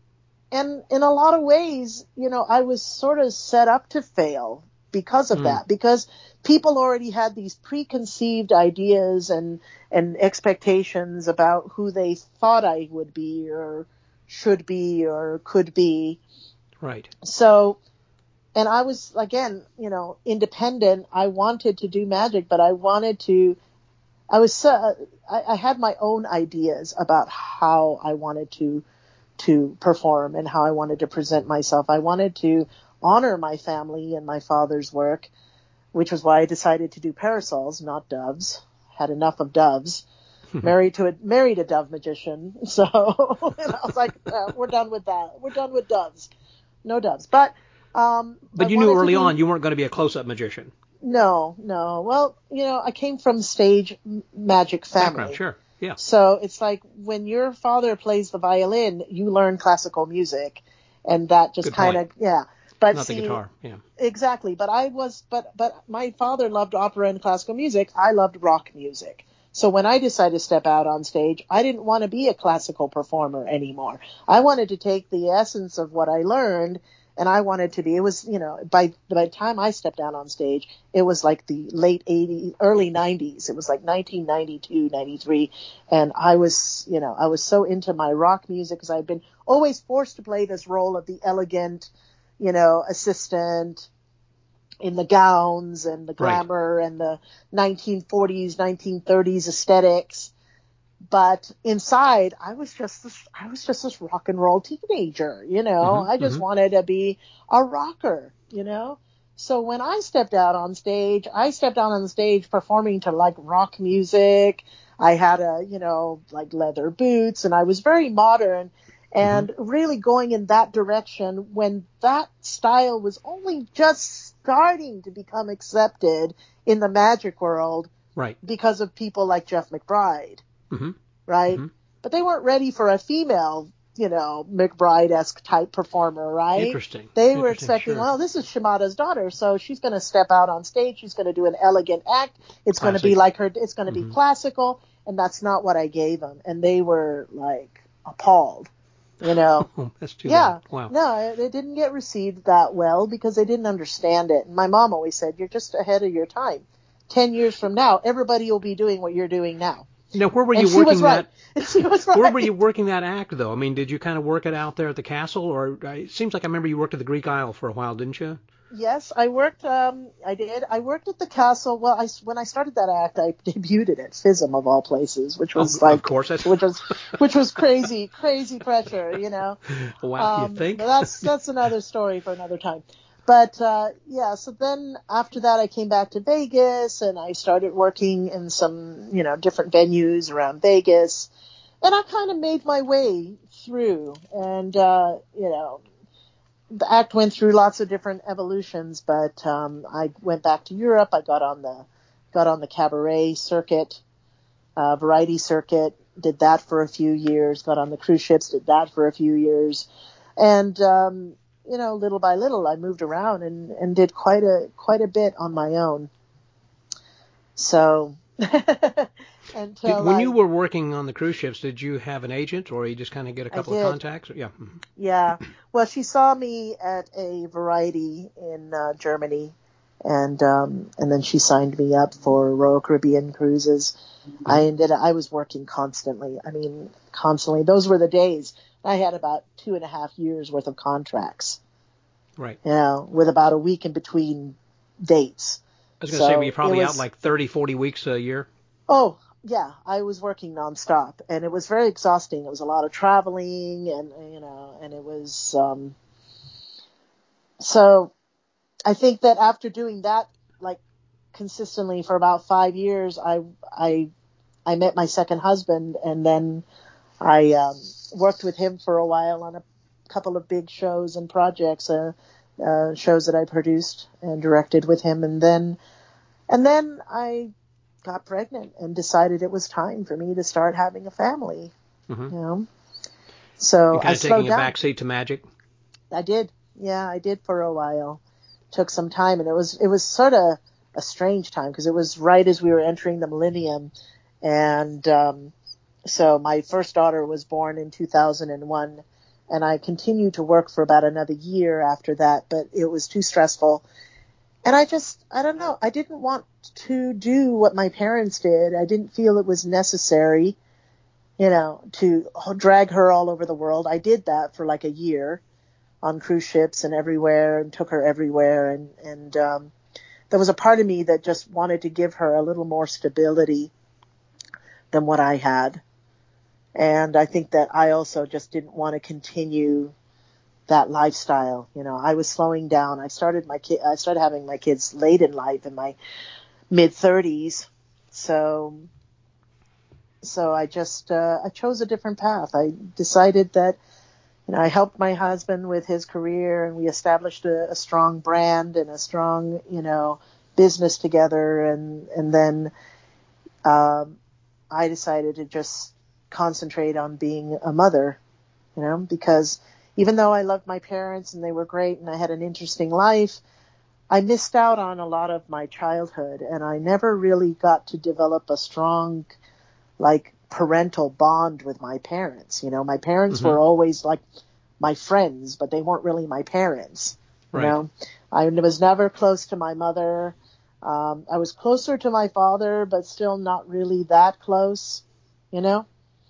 [SPEAKER 3] and in a lot of ways, you know, I was sort of set up to fail because of mm. that, because people already had these preconceived ideas and and expectations about who they thought I would be or should be or could be.
[SPEAKER 2] Right.
[SPEAKER 3] So, and I was, again, you know, independent. I wanted to do magic, but I wanted to, I was, uh, I, I had my own ideas about how I wanted to, to perform and how I wanted to present myself. I wanted to honor my family and my father's work, which was why I decided to do parasols, not doves. Had enough of doves. married to a married a dove magician, so and I was like, uh, we're done with that. We're done with doves. No doves. But um,
[SPEAKER 2] but
[SPEAKER 3] I
[SPEAKER 2] you knew early
[SPEAKER 3] do,
[SPEAKER 2] on you weren't going to be a close-up magician.
[SPEAKER 3] No, no. Well, you know, I came from stage magic family.
[SPEAKER 2] Background, sure. Yeah.
[SPEAKER 3] So it's like when your father plays the violin, you learn classical music, and that just kind of yeah. But
[SPEAKER 2] not
[SPEAKER 3] see,
[SPEAKER 2] the guitar. Yeah.
[SPEAKER 3] Exactly. But I was, but but my father loved opera and classical music. I loved rock music. So when I decided to step out on stage, I didn't want to be a classical performer anymore. I wanted to take the essence of what I learned, and I wanted to be, it was, you know, by, by the time I stepped out on stage, it was like the late eighties, early nineties. It was like nineteen ninety-two, ninety-three. And I was, you know, I was so into my rock music because I'd been always forced to play this role of the elegant, you know, assistant, in the gowns and the glamour right. and the nineteen forties, nineteen thirties aesthetics. But inside, I was just this, I was just this rock and roll teenager, you know, mm-hmm, I just mm-hmm. wanted to be a rocker, you know. So when I stepped out on stage, I stepped out on the stage performing to like rock music. I had a, you know, like leather boots, and I was very modern. And mm-hmm. really going in that direction when that style was only just starting to become accepted in the magic world,
[SPEAKER 2] right?
[SPEAKER 3] Because of people like Jeff McBride,
[SPEAKER 2] mm-hmm.
[SPEAKER 3] right?
[SPEAKER 2] Mm-hmm.
[SPEAKER 3] But they weren't ready for a female, you know, McBride-esque type performer, right?
[SPEAKER 2] Interesting.
[SPEAKER 3] They
[SPEAKER 2] Interesting,
[SPEAKER 3] were expecting,
[SPEAKER 2] sure.
[SPEAKER 3] well, this is Shimada's daughter, so she's going to step out on stage, she's going to do an elegant act, it's going to be like her, it's going to mm-hmm. be classical, and that's not what I gave them, and they were like appalled. You know,
[SPEAKER 2] oh, that's too
[SPEAKER 3] yeah,
[SPEAKER 2] bad. Wow.
[SPEAKER 3] No, it didn't get received that well because they didn't understand it. And my mom always said, you're just ahead of your time. Ten years from now, everybody will be doing what you're doing now.
[SPEAKER 2] Now, where were
[SPEAKER 3] and
[SPEAKER 2] you
[SPEAKER 3] she
[SPEAKER 2] working
[SPEAKER 3] was
[SPEAKER 2] that?
[SPEAKER 3] Right. She was right.
[SPEAKER 2] Where were you working that act, though? I mean, did you kind of work it out there at the castle, or uh, it seems like I remember you worked at the Greek Isle for a while, didn't you?
[SPEAKER 3] Yes, I worked. Um, I did. I worked at the castle. Well, I, when I started that act, I debuted at FISM of all places, which was
[SPEAKER 2] oh,
[SPEAKER 3] like,
[SPEAKER 2] of course, that's...
[SPEAKER 3] which was, which was crazy, crazy pressure, you know.
[SPEAKER 2] Wow,
[SPEAKER 3] um,
[SPEAKER 2] you think?
[SPEAKER 3] But that's that's another story for another time. But uh, yeah, so then after that, I came back to Vegas and I started working in some, you know, different venues around Vegas, and I kind of made my way through, and uh, you know. The act went through lots of different evolutions, but um, I went back to Europe. I got on the got on the cabaret circuit, uh, variety circuit. Did that for a few years. Got on the cruise ships. Did that for a few years, and um, you know, little by little, I moved around and, and did quite a quite a bit on my own. So. Until
[SPEAKER 2] did, when
[SPEAKER 3] I,
[SPEAKER 2] you were working on the cruise ships, did you have an agent, or you just kind of get a couple of contacts? Yeah. Mm-hmm.
[SPEAKER 3] Yeah. Well, she saw me at a variety in uh, Germany, and um, and then she signed me up for Royal Caribbean cruises. Mm-hmm. I ended. I was working constantly. I mean, constantly. Those were the days. I had about two and a half years worth of contracts.
[SPEAKER 2] Right.
[SPEAKER 3] You know, with about a week in between dates.
[SPEAKER 2] I was going to so say, were you probably was, out like thirty, forty weeks a year?
[SPEAKER 3] Oh, yeah, I was working nonstop, and it was very exhausting. It was a lot of traveling, and you know, and it was um, so. I think that after doing that, like consistently for about five years, I I I met my second husband, and then I um, worked with him for a while on a couple of big shows and projects, uh, uh, shows that I produced and directed with him, and then and then I. got pregnant and decided it was time for me to start having a family. Mm-hmm. You know, so
[SPEAKER 2] you kind
[SPEAKER 3] I
[SPEAKER 2] of taking
[SPEAKER 3] slowed down.
[SPEAKER 2] a backseat to magic.
[SPEAKER 3] I did, yeah, I did for a while. Took some time, and it was it was sort of a strange time because it was right as we were entering the millennium, and um, So my first daughter was born in two thousand one, and I continued to work for about another year after that, but it was too stressful. And I just, I don't know, I didn't want to do what my parents did. I didn't feel it was necessary, you know, to drag her all over the world. I did that for like a year on cruise ships and everywhere, and took her everywhere. And, and um, there was a part of me that just wanted to give her a little more stability than what I had. And I think that I also just didn't want to continue that lifestyle. You know, I was slowing down. I started my kid, I started having my kids late in life, in my mid thirties. So, so I just, uh, I chose a different path. I decided that, you know, I helped my husband with his career, and we established a, a strong brand and a strong, you know, business together. And, and then, um, I decided to just concentrate on being a mother, you know, because even though I loved my parents and they were great and I had an interesting life, I missed out on a lot of my childhood, and I never really got to develop a strong, like, parental bond with my parents. You know, my parents mm-hmm. were always like my friends, but they weren't really my parents. You right. know, I was never close to my mother. Um, I was closer to my father, but still not really that close, you know?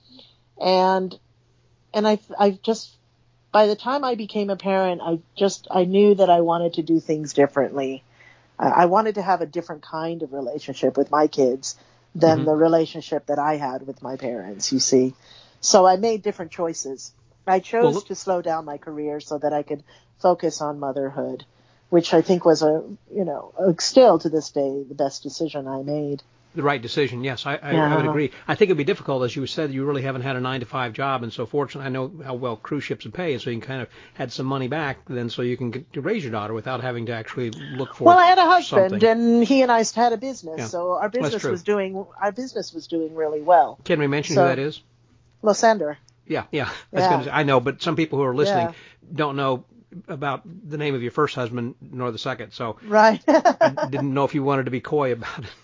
[SPEAKER 3] And, and I, I just, by the time I became a parent, I just, I knew that I wanted to do things differently. I, I wanted to have a different kind of relationship with my kids than mm-hmm. the relationship that I had with my parents, you see. So I made different choices. I chose well, to slow down my career so that I could focus on motherhood, which I think was a, you know, a, still to this day, the best decision I made.
[SPEAKER 2] The right decision, yes, I, I,
[SPEAKER 3] yeah.
[SPEAKER 2] I would agree. I think it'd be difficult, as you said, you really haven't had a nine to five job, and so fortunately, I know how well cruise ships would pay, and so you can kind of had some money back, then so you can get to raise your daughter without having to actually look for.
[SPEAKER 3] Well, I had a husband,
[SPEAKER 2] something.
[SPEAKER 3] and he and I had a business,
[SPEAKER 2] yeah.
[SPEAKER 3] so our business was doing our business was doing really well.
[SPEAKER 2] Can we mention
[SPEAKER 3] so,
[SPEAKER 2] who that is?
[SPEAKER 3] Losander.
[SPEAKER 2] Yeah, yeah. I, was
[SPEAKER 3] yeah.
[SPEAKER 2] gonna say, I know, but some people who are listening
[SPEAKER 3] yeah.
[SPEAKER 2] don't know about the name of your first husband nor the second, so
[SPEAKER 3] right.
[SPEAKER 2] I didn't know if you wanted to be coy about it.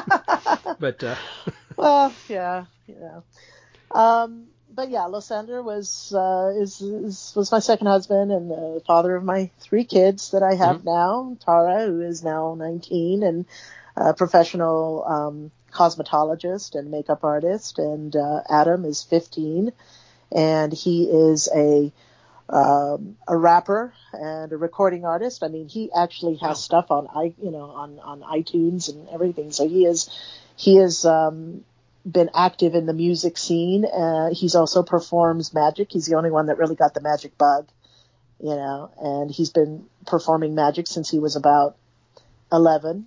[SPEAKER 2] but uh,
[SPEAKER 3] well, yeah, you know. Um, but yeah, Losander was uh, is, is was my second husband and the father of my three kids that I have mm-hmm. now. Tara, who is now nineteen and a professional um, cosmetologist and makeup artist, and uh, Adam is fifteen, and he is a um, a rapper and a recording artist. I mean, he actually has wow. stuff on i you know on on iTunes and everything. So he is he is um, been active in the music scene. Uh, he's also performs magic. He's the only one that really got the magic bug, you know, and he's been performing magic since he was about eleven.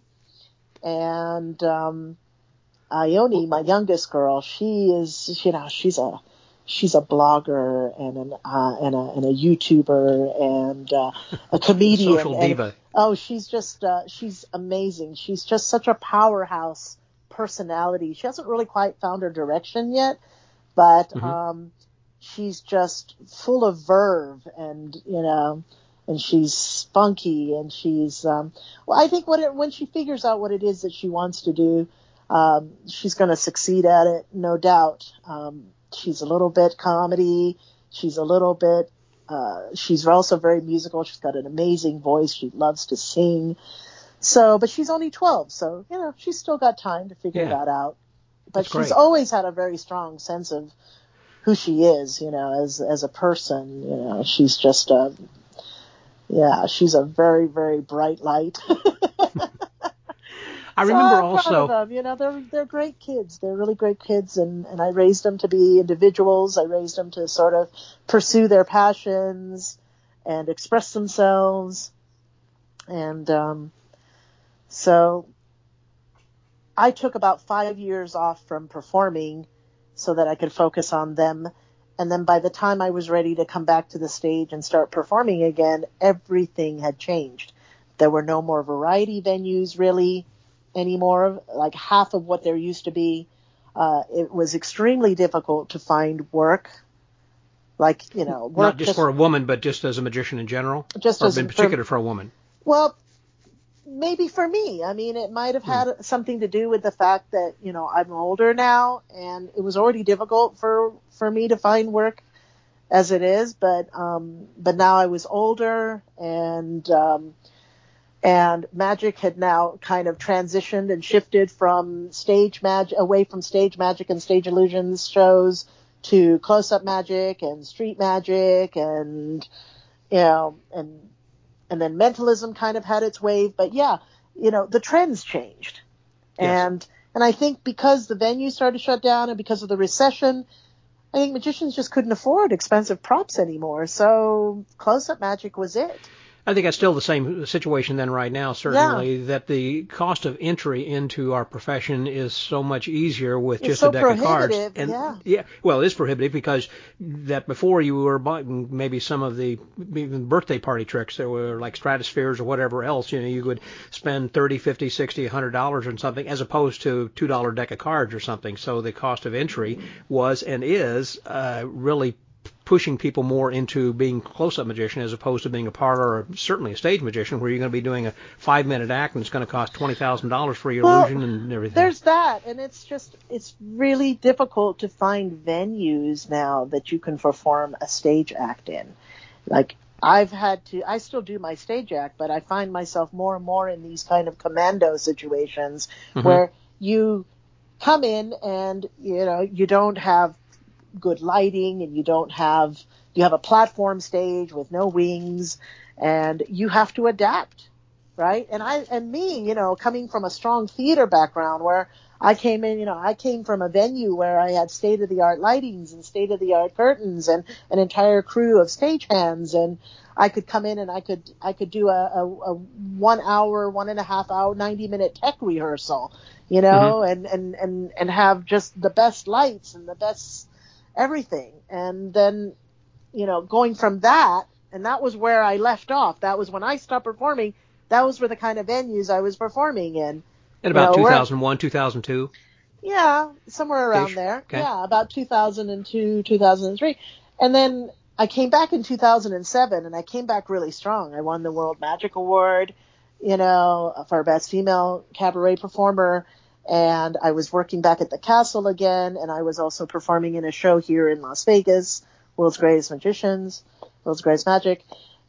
[SPEAKER 3] And um, Ione, my youngest girl, she is, you know, she's a she's a blogger and an uh, and a and a YouTuber and uh, a comedian.
[SPEAKER 2] Social diva.
[SPEAKER 3] And, oh, she's just uh, she's amazing. She's just such a powerhouse personality. She hasn't really quite found her direction yet, but mm-hmm. um, she's just full of verve, and you know, and she's spunky, and she's um, well, I think what it, when she figures out what it is that she wants to do, um, she's going to succeed at it, no doubt. Um, she's a little bit comedy. She's a little bit. Uh, she's also very musical. She's got an amazing voice. She loves to sing. So, but she's only twelve, so, you know, she's still got time to figure
[SPEAKER 2] yeah.
[SPEAKER 3] that out. But
[SPEAKER 2] That's
[SPEAKER 3] she's
[SPEAKER 2] great.
[SPEAKER 3] always had a very strong sense of who she is, you know, as as a person. You know, she's just a, yeah, she's a very, very bright light.
[SPEAKER 2] I remember
[SPEAKER 3] so I'm
[SPEAKER 2] also,
[SPEAKER 3] proud of them. You know, they're they're great kids. They're really great kids, and, and I raised them to be individuals. I raised them to sort of pursue their passions and express themselves. And um, so I took about five years off from performing so that I could focus on them. And then by the time I was ready to come back to the stage and start performing again, everything had changed. There were no more variety venues really anymore, like half of what there used to be. Uh, it was extremely difficult to find work. Like, you know, work
[SPEAKER 2] not just, just for a woman, but just as a magician in general?
[SPEAKER 3] Just
[SPEAKER 2] or
[SPEAKER 3] as
[SPEAKER 2] in particular for, for a woman?
[SPEAKER 3] Well, maybe for me, I mean, it might have had hmm. something to do with the fact that, you know, I'm older now, and it was already difficult for, for me to find work as it is, but, um, but now I was older, and, um, and magic had now kind of transitioned and shifted from stage magic, away from stage magic and stage illusions shows to close-up magic and street magic, and, you know, and, and then mentalism kind of had its wave. But yeah, you know, the trends changed. Yes. And, and I think because the venues started to shut down and because of the recession, I think magicians just couldn't afford expensive props anymore. So close-up magic was it.
[SPEAKER 2] I think that's still the same situation then right now, certainly, yeah. that the cost of entry into our profession is so much easier with
[SPEAKER 3] it's
[SPEAKER 2] just
[SPEAKER 3] so
[SPEAKER 2] a deck of cards.
[SPEAKER 3] And yeah.
[SPEAKER 2] yeah, well, it is prohibitive because that before you were buying maybe some of the even birthday party tricks that were like stratospheres or whatever else, you know, you would spend thirty, fifty, sixty, one hundred dollars on something as opposed to two dollar deck of cards or something. So the cost of entry was and is uh, really pushing people more into being close-up magician as opposed to being a parlor or certainly a stage magician where you're going to be doing a five-minute act and it's going to cost twenty thousand dollars for your
[SPEAKER 3] well,
[SPEAKER 2] illusion and everything.
[SPEAKER 3] There's that, and it's just, it's really difficult to find venues now that you can perform a stage act in. Like, I've had to, I still do my stage act, but I find myself more and more in these kind of commando situations mm-hmm. where you come in and, you know, you don't have good lighting, and you don't have, you have a platform stage with no wings, and you have to adapt, right? And I, and me, you know, coming from a strong theater background where I came in, you know, I came from a venue where I had state-of-the-art lightings and state-of-the-art curtains and an entire crew of stagehands, and I could come in and I could, I could do a, a, a one hour, one and a half hour, ninety minute tech rehearsal, you know, mm-hmm. and, and, and, and have just the best lights and the best everything. And then, you know, going from that, and that was where I left off. That was when I stopped performing. That was for the kind of venues I was performing in.
[SPEAKER 2] In about you know, two thousand one, two thousand two?
[SPEAKER 3] Yeah, somewhere around Ish. there. Okay. Yeah, about two thousand two, two thousand three. And then I came back in two thousand seven, and I came back really strong. I won the World Magic Award, you know, for Best Female Cabaret Performer. And I was working back at the Castle again, and I was also performing in a show here in Las Vegas, World's Greatest Magicians, World's Greatest Magic.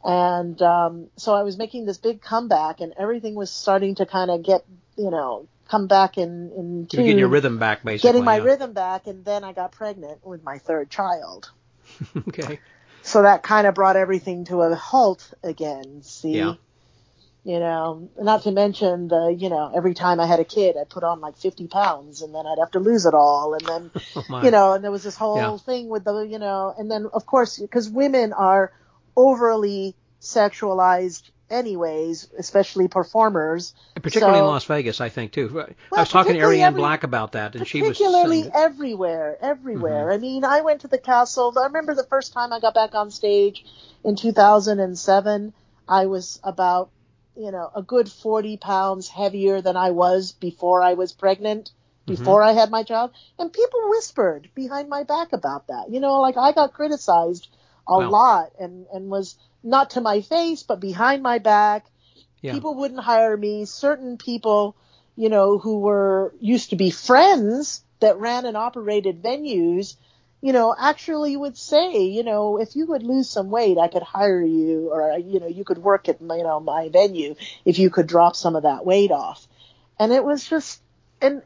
[SPEAKER 3] And um, so I was making this big comeback, and everything was starting to kind of get, you know, come back in, in tune.
[SPEAKER 2] You're getting your rhythm back, basically.
[SPEAKER 3] Getting my
[SPEAKER 2] yeah.
[SPEAKER 3] rhythm back, and then I got pregnant with my third child.
[SPEAKER 2] Okay.
[SPEAKER 3] So that kind of brought everything to a halt again, see?
[SPEAKER 2] Yeah.
[SPEAKER 3] You know, not to mention the, you know, every time I had a kid, I put on like fifty pounds, and then I'd have to lose it all. And then, oh you know, and there was this whole yeah. thing with the, you know, and then of course, because women are overly sexualized anyways, especially performers.
[SPEAKER 2] Particularly
[SPEAKER 3] so,
[SPEAKER 2] in Las Vegas, I think, too.
[SPEAKER 3] Well,
[SPEAKER 2] I was talking to Ariane
[SPEAKER 3] every,
[SPEAKER 2] Black about that, and she was
[SPEAKER 3] Particularly
[SPEAKER 2] saying
[SPEAKER 3] everywhere, everywhere.
[SPEAKER 2] Mm-hmm.
[SPEAKER 3] I mean, I went to the Castle. I remember the first time I got back on stage in two thousand seven, I was about, you know, a good forty pounds heavier than I was before I was pregnant, before mm-hmm. I had my child. And people whispered behind my back about that. You know, like I got criticized a wow. lot and, and was not to my face, but behind my back. Yeah. People wouldn't hire me. Certain people, you know, who were used to be friends that ran and operated venues, you know, actually would say, you know, if you would lose some weight, I could hire you, or, you know, you could work at, you know, my venue if you could drop some of that weight off. And it was just, and,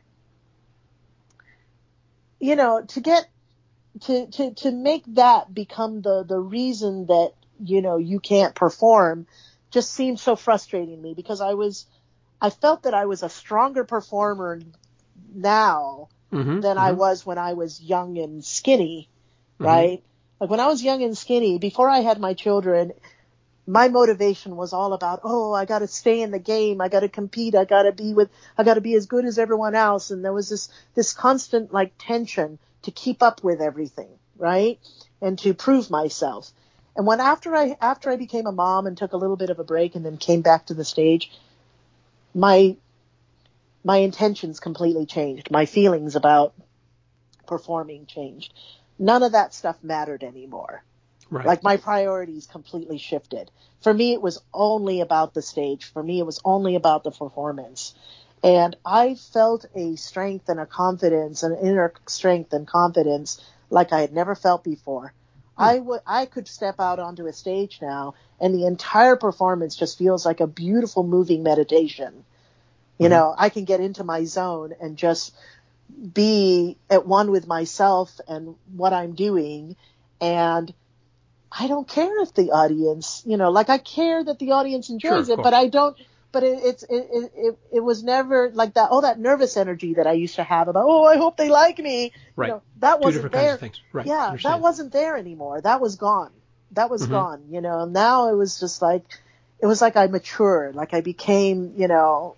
[SPEAKER 3] you know, to get, to, to, to make that become the, the reason that, you know, you can't perform just seemed so frustrating to me, because I was, I felt that I was a stronger performer now mm-hmm, than mm-hmm. I was when I was young and skinny, right? Mm-hmm. Like when I was young and skinny, before I had my children, my motivation was all about, oh, I got to stay in the game. I got to compete. I got to be with, I got to be as good as everyone else. And there was this, this constant like tension to keep up with everything, right? And to prove myself. And when after I, after I became a mom and took a little bit of a break and then came back to the stage, my, my intentions completely changed. My feelings about performing changed. None of that stuff mattered anymore.
[SPEAKER 2] Right.
[SPEAKER 3] Like my priorities completely shifted. For me, it was only about the stage. For me, it was only about the performance. And I felt a strength and a confidence, an inner strength and confidence like I had never felt before. Hmm. I would, I could step out onto a stage now, and the entire performance just feels like a beautiful moving meditation. You mm-hmm. know, I can get into my zone and just be at one with myself and what I'm doing. And I don't care if the audience, you know, like I care that the audience enjoys
[SPEAKER 2] sure,
[SPEAKER 3] it, but I don't, but it, it's, it, it, it, it was never like that, oh, that nervous energy that I used to have about, oh, I hope they like me.
[SPEAKER 2] Right.
[SPEAKER 3] You know, that
[SPEAKER 2] Two
[SPEAKER 3] wasn't
[SPEAKER 2] different
[SPEAKER 3] there.
[SPEAKER 2] kinds of things. Right.
[SPEAKER 3] Yeah, that wasn't there anymore. That was gone. That was
[SPEAKER 2] mm-hmm.
[SPEAKER 3] gone, you know, now it was just like, it was like I matured, like I became, you know,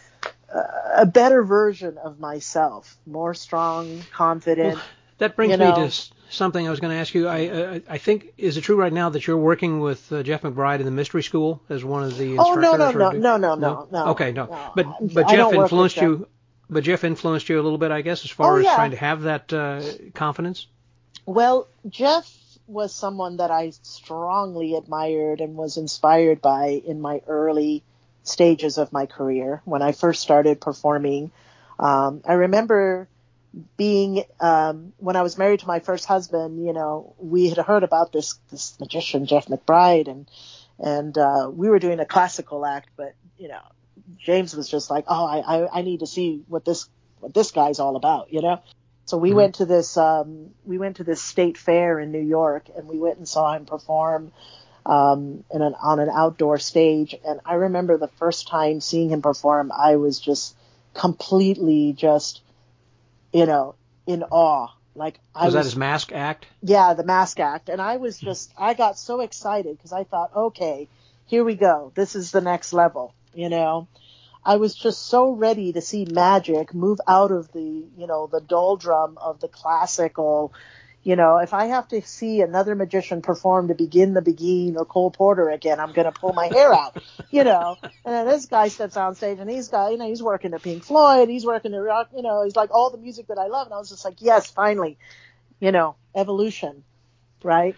[SPEAKER 3] a better version of myself, more strong, confident.
[SPEAKER 2] Well, that brings
[SPEAKER 3] you
[SPEAKER 2] me
[SPEAKER 3] know.
[SPEAKER 2] to something I was going to ask you. I uh, I think, is it true right now that you're working with uh, Jeff McBride in the Mystery School as one of the instructors?
[SPEAKER 3] Oh, no, no, no,
[SPEAKER 2] do,
[SPEAKER 3] no, no, no, no.
[SPEAKER 2] Okay, no.
[SPEAKER 3] no.
[SPEAKER 2] But but
[SPEAKER 3] I
[SPEAKER 2] Jeff influenced
[SPEAKER 3] Jeff.
[SPEAKER 2] you. But Jeff influenced you a little bit, I guess, as far
[SPEAKER 3] oh,
[SPEAKER 2] as
[SPEAKER 3] yeah.
[SPEAKER 2] trying to have that uh, confidence.
[SPEAKER 3] Well, Jeff was someone that I strongly admired and was inspired by in my early stages of my career when I first started performing. Um, I remember being, um, when I was married to my first husband, you know, we had heard about this, this magician, Jeff McBride, and, and, uh, we were doing a classical act, but, you know, James was just like, oh, I, I, I need to see what this, what this guy's all about, you know? So we mm-hmm. went to this, um, we went to this state fair in New York, and we went and saw him perform, um, in an, on an outdoor stage. And I remember the first time seeing him perform, I was just completely just, you know, in awe. Like I
[SPEAKER 2] was,
[SPEAKER 3] was
[SPEAKER 2] that his mask act?
[SPEAKER 3] Yeah, the mask act. And I was just, I got so excited because I thought, okay, here we go. This is the next level, you know. I was just so ready to see magic move out of the, you know, the doldrum of the classical. You know, if I have to see another magician perform to Begin the Beguine or Cole Porter again, I'm going to pull my hair out, you know. And then this guy steps on stage and he's got, you know, he's working to Pink Floyd, he's working to rock, you know, he's like all the music that I love. And I was just like, yes, finally, you know, evolution, right?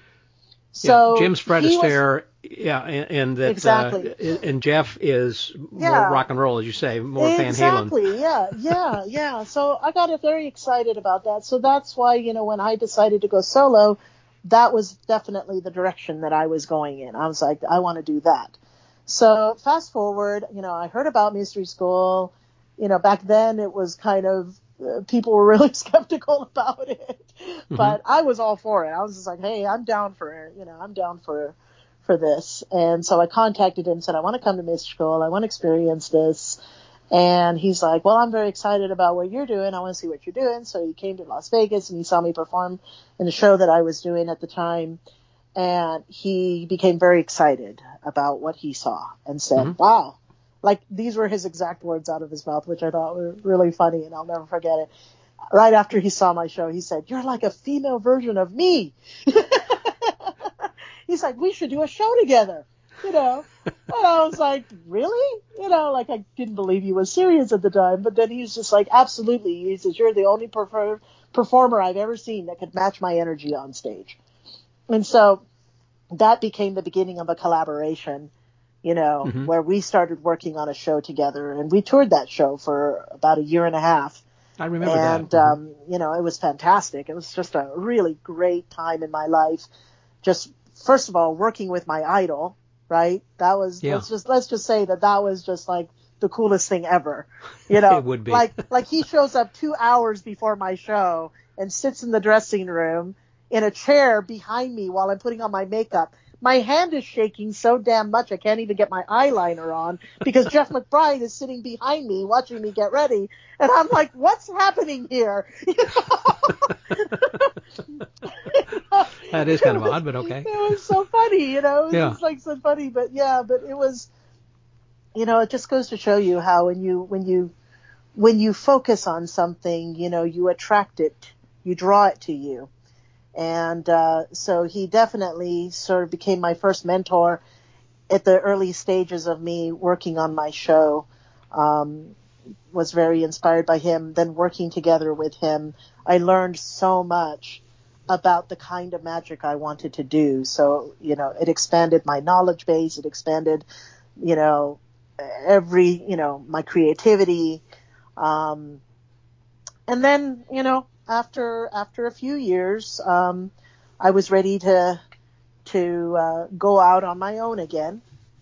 [SPEAKER 3] So
[SPEAKER 2] yeah, Jim's Fred
[SPEAKER 3] he
[SPEAKER 2] Astaire,
[SPEAKER 3] was,
[SPEAKER 2] yeah, and, and that,
[SPEAKER 3] exactly.
[SPEAKER 2] uh, and Jeff is
[SPEAKER 3] yeah,
[SPEAKER 2] more rock and roll, as you say, more Van Halen.
[SPEAKER 3] Exactly, yeah, yeah, yeah. So I got very excited about that. So that's why, you know, when I decided to go solo, that was definitely the direction that I was going in. I was like, I want to do that. So fast forward, you know, I heard about Mystery School. You know, back then it was kind of, uh, people were really skeptical about it, mm-hmm. but I was all for it. I was just like, hey, I'm down for it. You know, I'm down for, for this. And so I contacted him and said, I want to come to Mystery School. I want to experience this. And he's like, well, I'm very excited about what you're doing. I want to see what you're doing. So he came to Las Vegas and he saw me perform in the show that I was doing at the time. And he became very excited about what he saw and said, mm-hmm. wow. Like, these were his exact words out of his mouth, which I thought were really funny, and I'll never forget it. Right after he saw my show, he said, you're like a female version of me. He's like, we should do a show together, you know. And I was like, really? You know, like, I didn't believe he was serious at the time. But then he's just like, absolutely. He says, you're the only prefer- performer I've ever seen that could match my energy on stage. And so that became the beginning of a collaboration, you know, mm-hmm. where we started working on a show together. And we toured that show for about a year and a half.
[SPEAKER 2] I remember
[SPEAKER 3] and,
[SPEAKER 2] that. Mm-hmm.
[SPEAKER 3] um, you know, it was fantastic. It was just a really great time in my life. Just, first of all, working with my idol, right? That was, yeah. let's just, let's just say that that was just like the coolest thing ever. You know,
[SPEAKER 2] it would be.
[SPEAKER 3] like, like he shows up two hours before my show and sits in the dressing room in a chair behind me while I'm putting on my makeup. My hand is shaking so damn much I can't even get my eyeliner on because Jeff McBride is sitting behind me watching me get ready. And I'm like, what's happening here? You know?
[SPEAKER 2] That is kind of odd, but okay.
[SPEAKER 3] It was so funny, you know. It was
[SPEAKER 2] yeah.
[SPEAKER 3] just like so funny, but yeah, but it was, you know, it just goes to show you how when you, when you, when you focus on something, you know, you attract it, you draw it to you. And uh, so he definitely sort of became my first mentor at the early stages of me working on my show. Um, was very inspired by him. Then working together with him, I learned so much about the kind of magic I wanted to do. So, you know, it expanded my knowledge base. It expanded, you know, every, you know, my creativity. Um, and then, you know, after, after a few years, um, I was ready to, to, uh, go out on my own again.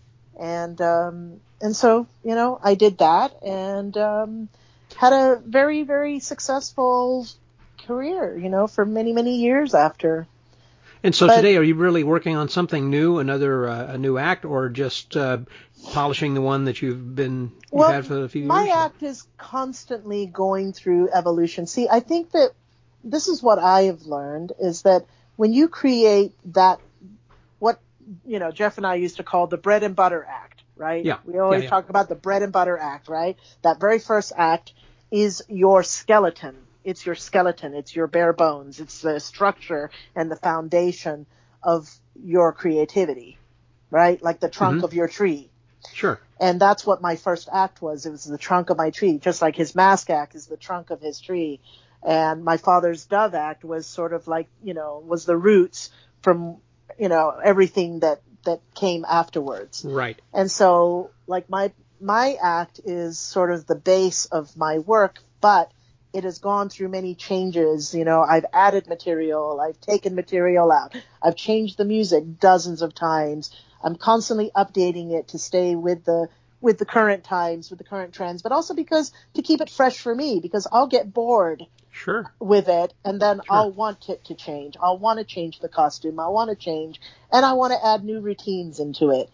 [SPEAKER 3] And, um, and so, you know, I did that and, um, had a very, very successful career, you know, for many, many years after.
[SPEAKER 2] And so
[SPEAKER 3] But,
[SPEAKER 2] today, are you really working on something new, another uh, a new act, or just uh, polishing the one that you've been you've
[SPEAKER 3] well,
[SPEAKER 2] had for a few
[SPEAKER 3] my
[SPEAKER 2] years?
[SPEAKER 3] act is constantly going through evolution. See, I think that this is what I have learned is that when you create that, what, you know, Jeff and I used to call the bread and butter act, right?
[SPEAKER 2] Yeah.
[SPEAKER 3] We always
[SPEAKER 2] yeah, yeah.
[SPEAKER 3] talk about the bread and butter act, right? That very first act is your skeleton. It's your skeleton. It's your bare bones. It's the structure and the foundation of your creativity, right? Like the trunk
[SPEAKER 2] Mm-hmm.
[SPEAKER 3] of your tree.
[SPEAKER 2] Sure.
[SPEAKER 3] And that's what my first act was. It was the trunk of my tree, just like his mask act is the trunk of his tree. And my father's dove act was sort of like, you know, was the roots from, you know, everything that, that came afterwards.
[SPEAKER 2] Right.
[SPEAKER 3] And so like my, my act is sort of the base of my work, but it has gone through many changes. You know, I've added material, I've taken material out, I've changed the music dozens of times. I'm constantly updating it to stay with the with the current times, with the current trends, but also because to keep it fresh for me, because I'll get bored
[SPEAKER 2] Sure.
[SPEAKER 3] with it, and then
[SPEAKER 2] Sure.
[SPEAKER 3] I'll want it to change. I'll want to change the costume. I want to change, and I want to add new routines into it.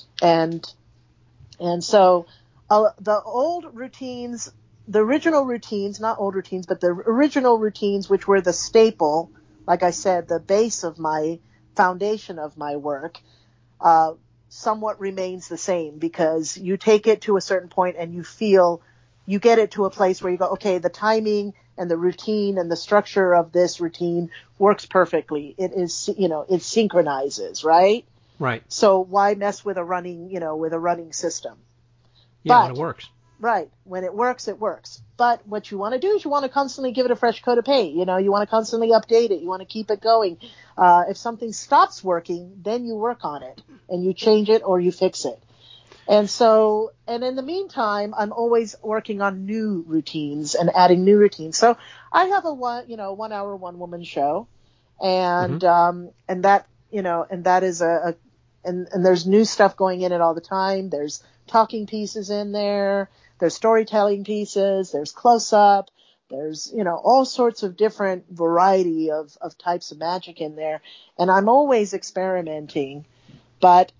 [SPEAKER 3] And and so uh, the old routines, the original routines, not old routines, but the original routines, which were the staple, like I said, the base of my foundation of my work, uh, somewhat remains the same because you take it to a certain point and you feel, you get it to a place where you go, okay, the timing and the routine and the structure of this routine works perfectly. It is, you know, it synchronizes, right?
[SPEAKER 2] Right.
[SPEAKER 3] So why mess with a running, you know, with a running system?
[SPEAKER 2] Yeah,
[SPEAKER 3] But,
[SPEAKER 2] when it works.
[SPEAKER 3] Right. When it works, it works. But what you want to do is you want to constantly give it a fresh coat of paint. You know, you want to constantly update it. You want to keep it going. Uh, if something stops working, then you work on it and you change it or you fix it. And so, and in the meantime, I'm always working on new routines and adding new routines. So I have a one, you know, one hour, one woman show and,
[SPEAKER 2] Mm-hmm.
[SPEAKER 3] um, and that, you know, and that is a, a and, and there's new stuff going in it all the time. There's talking pieces in there. There's storytelling pieces. There's close up. There's, you know, all sorts of different variety of, of types of magic in there. And I'm always experimenting, but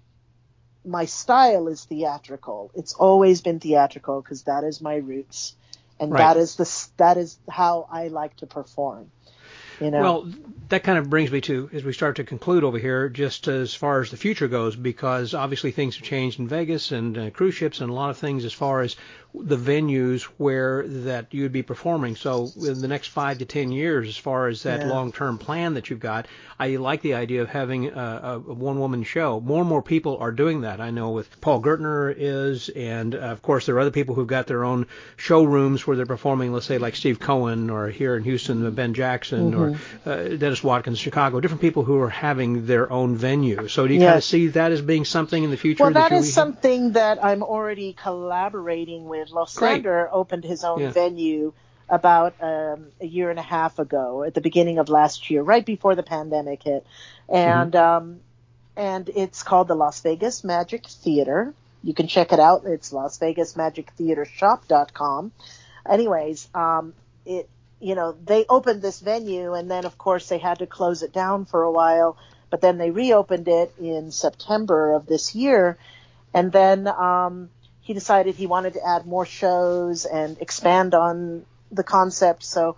[SPEAKER 3] my style is theatrical. It's always been theatrical because that is my roots. And
[SPEAKER 2] Right.
[SPEAKER 3] that is the, that is how I like to perform. You know?
[SPEAKER 2] Well, that kind of brings me to, as we start to conclude over here, just as far as the future goes, because obviously things have changed in Vegas and uh, cruise ships and a lot of things as far as the venues where that you would be performing. So in the next five to ten years, as far as that
[SPEAKER 3] Yeah.
[SPEAKER 2] long-term plan that you've got, I like the idea of having a, a, a one-woman show. More and more people are doing that. I know with Paul Gertner is, and uh, of course there are other people who've got their own showrooms where they're performing, let's say like Steve Cohen, or here in Houston, Ben Jackson,
[SPEAKER 3] Mm-hmm.
[SPEAKER 2] or uh, Dennis Watkins, Chicago, different people who are having their own venue. So do you
[SPEAKER 3] Yes.
[SPEAKER 2] kind of see that as being something in the future?
[SPEAKER 3] Well, that
[SPEAKER 2] you
[SPEAKER 3] is something that I'm already collaborating with. Losander opened his own
[SPEAKER 2] Yeah.
[SPEAKER 3] venue about um, a year and a half ago, at the beginning of last year, right before the pandemic hit, and
[SPEAKER 2] Mm-hmm.
[SPEAKER 3] um, and it's called the Las Vegas Magic Theater. You can check it out. It's las vegas magic theater shop dot com. Anyways, um, it you know they opened this venue, and then of course they had to close it down for a while. But then they reopened it in September of this year, and then um, he decided he wanted to add more shows and expand on the concept. So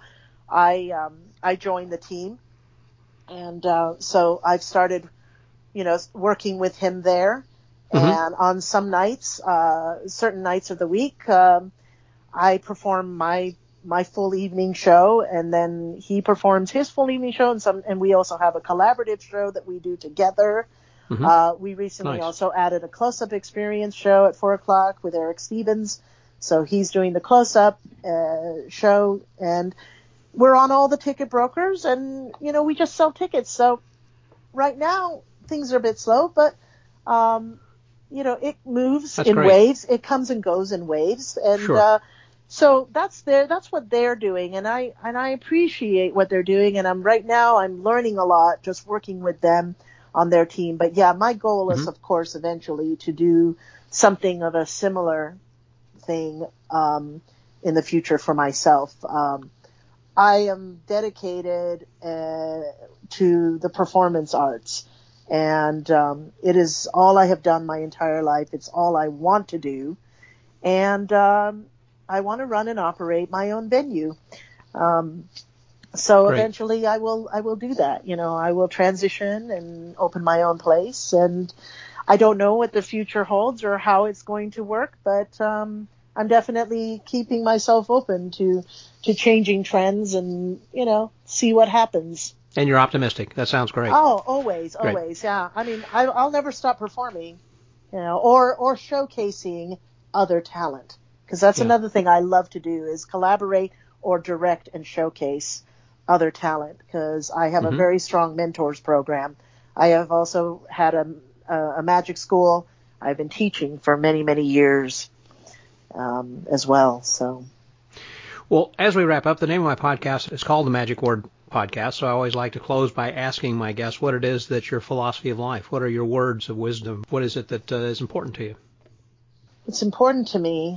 [SPEAKER 3] I um, I joined the team, and uh, so I've started, you know, working with him there.
[SPEAKER 2] Mm-hmm.
[SPEAKER 3] And on some nights, uh, certain nights of the week, um, I perform my my full evening show, and then he performs his full evening show, and some, and we also have a collaborative show that we do together.
[SPEAKER 2] Mm-hmm.
[SPEAKER 3] Uh, we recently
[SPEAKER 2] Nice.
[SPEAKER 3] also added a close-up experience show at four o'clock with Eric Stevens, so he's doing the close-up uh, show, and we're on all the ticket brokers, and, you know, we just sell tickets. So right now things are a bit slow, but, um, you know, it moves
[SPEAKER 2] That's
[SPEAKER 3] in
[SPEAKER 2] great.
[SPEAKER 3] waves. It comes and goes in waves. And,
[SPEAKER 2] Sure.
[SPEAKER 3] uh, so that's their, that's what they're doing. And I, and I appreciate what they're doing. And I'm right now, I'm learning a lot just working with them on their team. But yeah, my goal is,
[SPEAKER 2] Mm-hmm.
[SPEAKER 3] of course, eventually to do something of a similar thing, um, in the future for myself. Um, I am dedicated, uh, to the performance arts. And, um, it is all I have done my entire life. It's all I want to do. And, um, I want to run and operate my own venue. Um, so
[SPEAKER 2] Great.
[SPEAKER 3] eventually I will, I will do that. You know, I will transition and open my own place. And I don't know what the future holds or how it's going to work, but, um, I'm definitely keeping myself open to, to changing trends and, you know, see what happens.
[SPEAKER 2] And you're optimistic. That sounds great.
[SPEAKER 3] Oh, always,
[SPEAKER 2] Great.
[SPEAKER 3] always. Yeah. I mean, I, I'll never stop performing, you know, or, or showcasing other talent. Because that's
[SPEAKER 2] Yeah.
[SPEAKER 3] another thing I love to do is collaborate or direct and showcase other talent. Because I have
[SPEAKER 2] Mm-hmm.
[SPEAKER 3] a very strong mentors program. I have also had a, a, a magic school. I've been teaching for many, many years, um, as well. So.
[SPEAKER 2] Well, as we wrap up, the name of my podcast is called The Magic Word Podcast. So I always like to close by asking my guests what it is that's your philosophy of life. What are your words of wisdom? What is it that uh, is important to you?
[SPEAKER 3] It's important to me.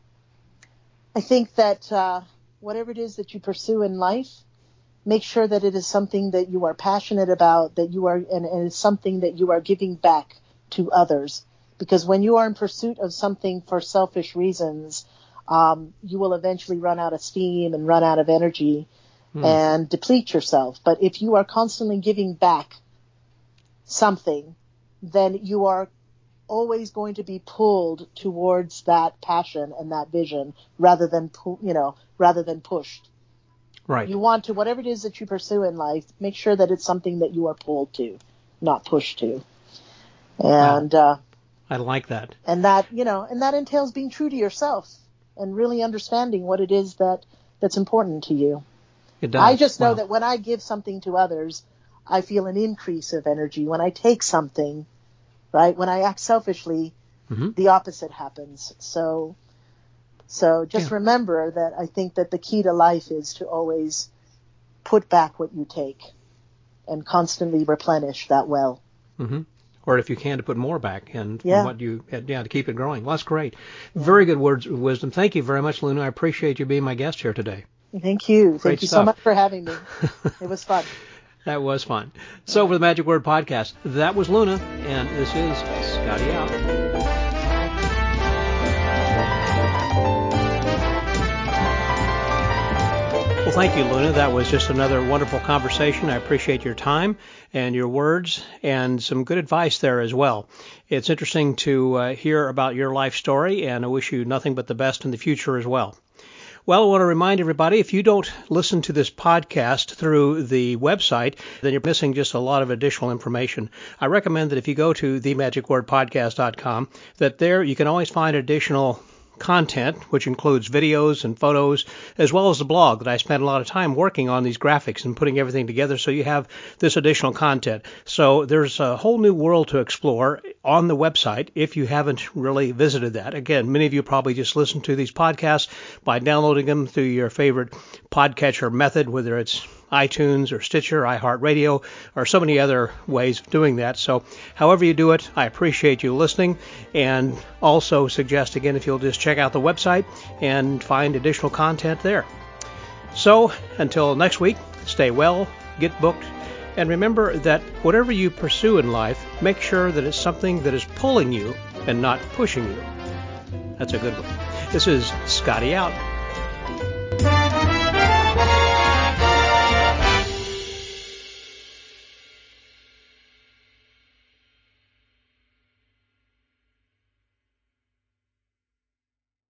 [SPEAKER 3] I think that uh, whatever it is that you pursue in life, make sure that it is something that you are passionate about, that you are, and, and it's something that you are giving back to others. Because when you are in pursuit of something for selfish reasons, um, you will eventually run out of steam and run out of energy hmm. and deplete yourself. But if you are constantly giving back something, then you are always going to be pulled towards that passion and that vision rather than, pu- you know, rather than pushed.
[SPEAKER 2] Right.
[SPEAKER 3] You want to, whatever it is that you pursue in life, make sure that it's something that you are pulled to, not pushed to. And,
[SPEAKER 2] wow.
[SPEAKER 3] uh,
[SPEAKER 2] I like that.
[SPEAKER 3] And that, you know, and that entails being true to yourself and really understanding what it is that, that's important to you.
[SPEAKER 2] It does.
[SPEAKER 3] I just know
[SPEAKER 2] wow.
[SPEAKER 3] that when I give something to others, I feel an increase of energy. When I take something, right, when I act selfishly, mm-hmm. the opposite happens. So, so just yeah. remember that I think that the key to life is to always put back what you take and constantly replenish that well.
[SPEAKER 2] Mm-hmm. Or if you can, to put more back and
[SPEAKER 3] yeah.
[SPEAKER 2] what you had, yeah, to keep it growing. Well, that's great. Yeah. Very good words of wisdom. Thank you very much, Luna. I appreciate you being my guest here today.
[SPEAKER 3] Thank you.
[SPEAKER 2] Great
[SPEAKER 3] Thank you
[SPEAKER 2] stuff.
[SPEAKER 3] so much for having me. It was fun.
[SPEAKER 2] That was fun. So for the Magic Word Podcast, that was Luna, and this is Scotty out. Well, thank you, Luna. That was just another wonderful conversation. I appreciate your time and your words and some good advice there as well. It's interesting to uh, hear about your life story, and I wish you nothing but the best in the future as well. Well, I want to remind everybody, if you don't listen to this podcast through the website, then you're missing just a lot of additional information. I recommend that if you go to the magic word podcast dot com, that there you can always find additional content, which includes videos and photos, as well as the blog that I spent a lot of time working on these graphics and putting everything together so you have this additional content. So there's a whole new world to explore on the website if you haven't really visited that. Again, many of you probably just listen to these podcasts by downloading them through your favorite podcatcher method, whether it's iTunes or Stitcher, iHeartRadio, or so many other ways of doing that. So however you do it, I appreciate you listening, and also suggest again if you'll just check out the website and find additional content there. So until next week, stay well, get booked, and remember that whatever you pursue in life, make sure that it's something that is pulling you and not pushing you. That's a good one. This is Scotty out.